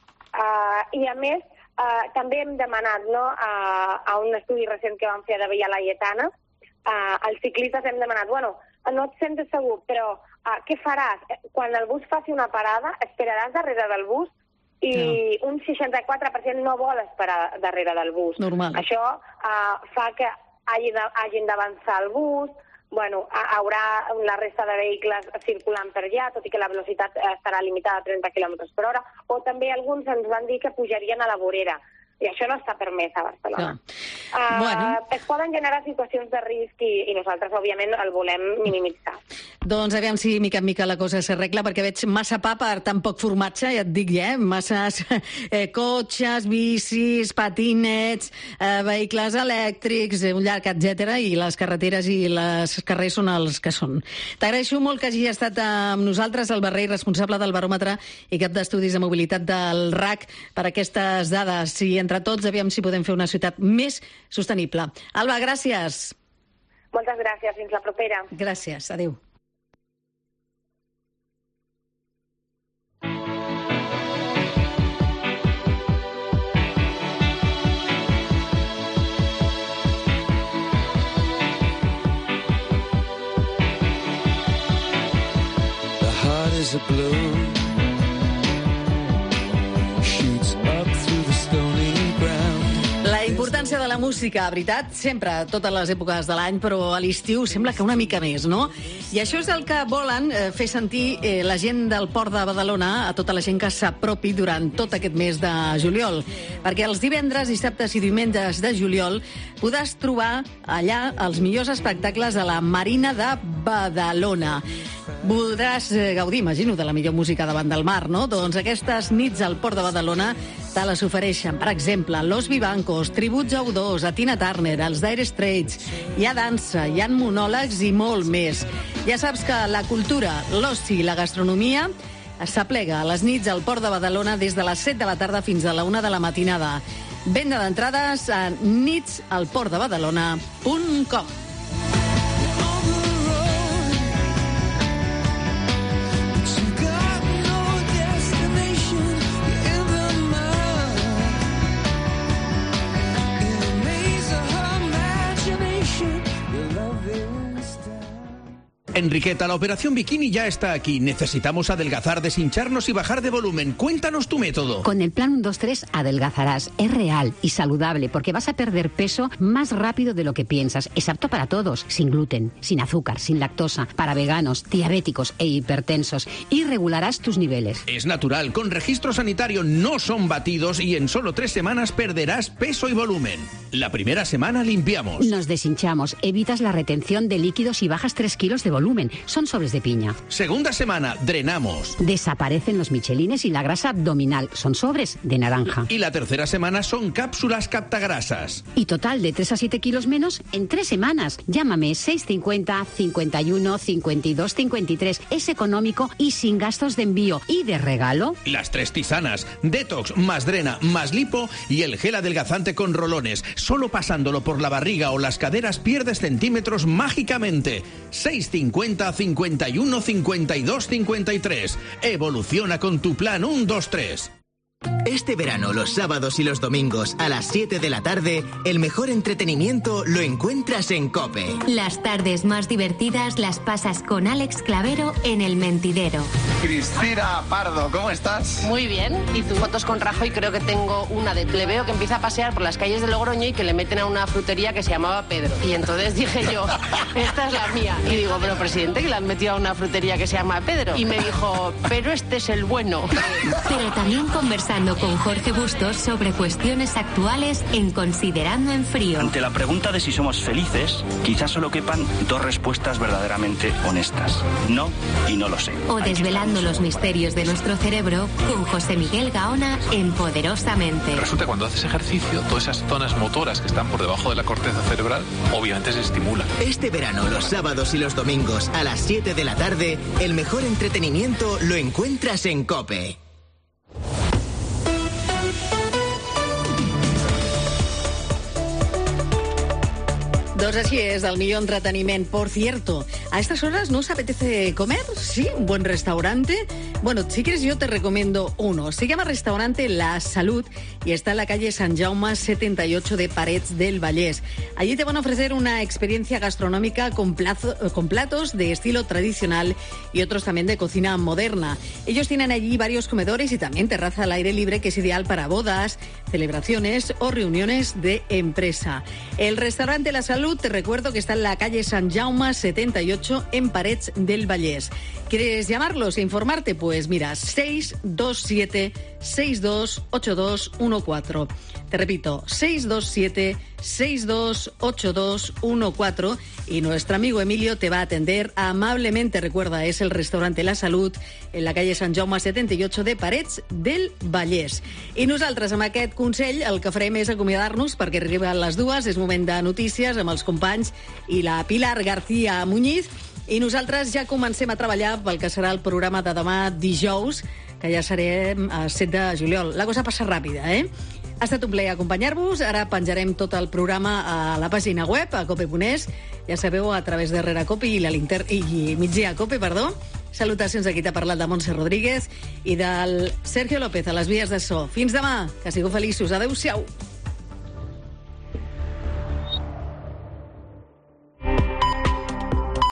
Uh, I, a més, uh, també hem demanat, no, uh, a un estudi recent que vam fer de Via Laietana, uh, als ciclistes hem demanat, bueno, no et sentes segur, però uh, què faràs? Quan el bus faci una parada, esperaràs darrere del bus i no. Un seixanta-quatre per cent no vol esperar darrere del bus. Normal. Això uh, fa que hagin d'avançar el bus, bueno, haurà la resta de vehicles circulant per allà, tot i que la velocitat estarà limitada a trenta quilòmetres per hora, o també alguns ens van dir que pujarien a la vorera. I això no està permès a Barcelona. Uh, bueno. Es poden generar situacions de risc i, i nosaltres, òbviament, el volem minimitzar. Doncs aviam si mica en mica la cosa s'arregla, perquè veig massa pa per tan poc formatge, ja et dic, eh? Masses eh, cotxes, bicis, patinets, eh, vehicles elèctrics, un llarg, etcètera, i les carreteres i les carrers són els que són. T'agraeixo molt que hagi estat amb nosaltres, Alba Rei, responsable del baròmetre i cap d'estudis de mobilitat del R A C, per aquestes dades. I entre tots, aviam si podem fer una ciutat més sostenible. Alba, gràcies. Moltes gràcies, fins la propera. Gràcies, adéu. Is a blue shoots up through the stony ground. La importància de la música, veritat, sempre, a totes les èpoques de l'any, però a l'estiu sembla que una mica més, no? I això és el que volen eh, fer sentir eh, la gent del Port de Badalona a tota la gent que s'apropi durant tot aquest mes de juliol. Perquè els divendres, dissabtes i diumenges de juliol podràs trobar allà els millors espectacles a la Marina de Badalona. Podràs gaudir, imagino, de la millor música davant del mar, no? Doncs aquestes nits al Port de Badalona te les ofereixen, per exemple, Los Vivancos, Tributs a U dos, a Tina Turner, els Dire Straits, hi ha dansa, hi ha monòlegs i molt més. Ja saps que la cultura, l'oci i la gastronomia s'aplega a les nits al Port de Badalona des de les set de la tarda fins a la una de la matinada. Venda d'entrades a nits al port de badalona punt com. Enriqueta, la operación Bikini ya está aquí. Necesitamos adelgazar, deshincharnos y bajar de volumen. Cuéntanos tu método. Con el plan uno dos tres adelgazarás. Es real y saludable porque vas a perder peso más rápido de lo que piensas. Es apto para todos, sin gluten, sin azúcar, sin lactosa, para veganos, diabéticos e hipertensos. Y regularás tus niveles. Es natural, con registro sanitario, no son batidos y en solo tres semanas perderás peso y volumen. La primera semana limpiamos. Nos deshinchamos, evitas la retención de líquidos y bajas tres kilos de volumen. Son sobres de piña. Segunda semana, drenamos. Desaparecen los michelines y la grasa abdominal. Son sobres de naranja. Y la tercera semana son cápsulas captagrasas. Y total de tres a siete kilos menos en tres semanas. Llámame seis cincuenta, cincuenta y uno, cincuenta y dos, cincuenta y tres. Es económico y sin gastos de envío. Y de regalo, las tres tisanas. Detox, más drena, más lipo y el gel adelgazante con rolones. Solo pasándolo por la barriga o las caderas pierdes centímetros mágicamente. seis cincuenta, cincuenta y uno, cincuenta y dos, cincuenta y tres. Evoluciona con tu plan uno dos tres. Este verano, los sábados y los domingos, a las siete de la tarde, el mejor entretenimiento lo encuentras en COPE. Las tardes más divertidas las pasas con Alex Clavero en El Mentidero. Cristina Pardo, ¿cómo estás? Muy bien. Y tus fotos con Rajoy creo que tengo una de... Le veo que empieza a pasear por las calles de Logroño y que le meten a una frutería que se llamaba Pedro. Y entonces dije yo, esta es la mía. Y digo, pero presidente, que le han metido a una frutería que se llama Pedro. Y me dijo, pero este es el bueno. Pero también conversamos con Jorge Bustos sobre cuestiones actuales en Considerando en Frío. Ante la pregunta de si somos felices, quizás solo quepan dos respuestas verdaderamente honestas. No y no lo sé. O desvelando los misterios de nuestro cerebro con José Miguel Gaona en Poderosamente. Resulta que cuando haces ejercicio, todas esas zonas motoras que están por debajo de la corteza cerebral, obviamente se estimulan. Este verano, los sábados y los domingos, a las siete de la tarde, el mejor entretenimiento lo encuentras en COPE. Doncs així és, el millor entreteniment. Por cierto, a estas horas ¿no os apetece comer? ¿Sí? ¿Un buen restaurante? Bueno, si quieres yo te recomiendo uno. Se llama Restaurante La Salud y está en la calle San Jaume setenta y ocho de Parets del Vallès. Allí te van a ofrecer una experiencia gastronómica con, plazo, con platos de estilo tradicional y otros también de cocina moderna. Ellos tienen allí varios comedores y también terraza al aire libre que es ideal para bodas, celebraciones o reuniones de empresa. El Restaurante La Salud Salud, te recuerdo que está en la calle San Jaume setenta y ocho en Parets del Vallès. ¿Quieres llamarlos e informarte? Pues mira, seis dos siete, seis dos ocho dos uno cuatro. Te repito, seis dos siete, seis dos ocho dos uno cuatro, y nuestro amigo Emilio te va a atender amablemente. Recuerda, es el restaurante La Salut en la calle Sant Jaume setenta y ocho de Parets del Vallès. I nosaltres, amb aquest consell, el que farem és acomiadar-nos perquè arriben les dues. És moment de notícies amb els companys i la Pilar García Muñiz. I nosaltres ja comencem a treballar pel que serà el programa de demà dijous, que ja serem a set de juliol. La cosa passa ràpida, eh? Ha estat un plaer acompanyar-vos. Ara penjarem tot el programa a la pàgina web, a cope punt es. Ja sabeu, a través de Rere Cope i, la linter... i Migdia Cope, perdó. Salutacions, aquí t'ha parlat de Montse Rodríguez i del Sergio López a les vies de so. Fins demà, que sigueu feliços. Adéu-siau.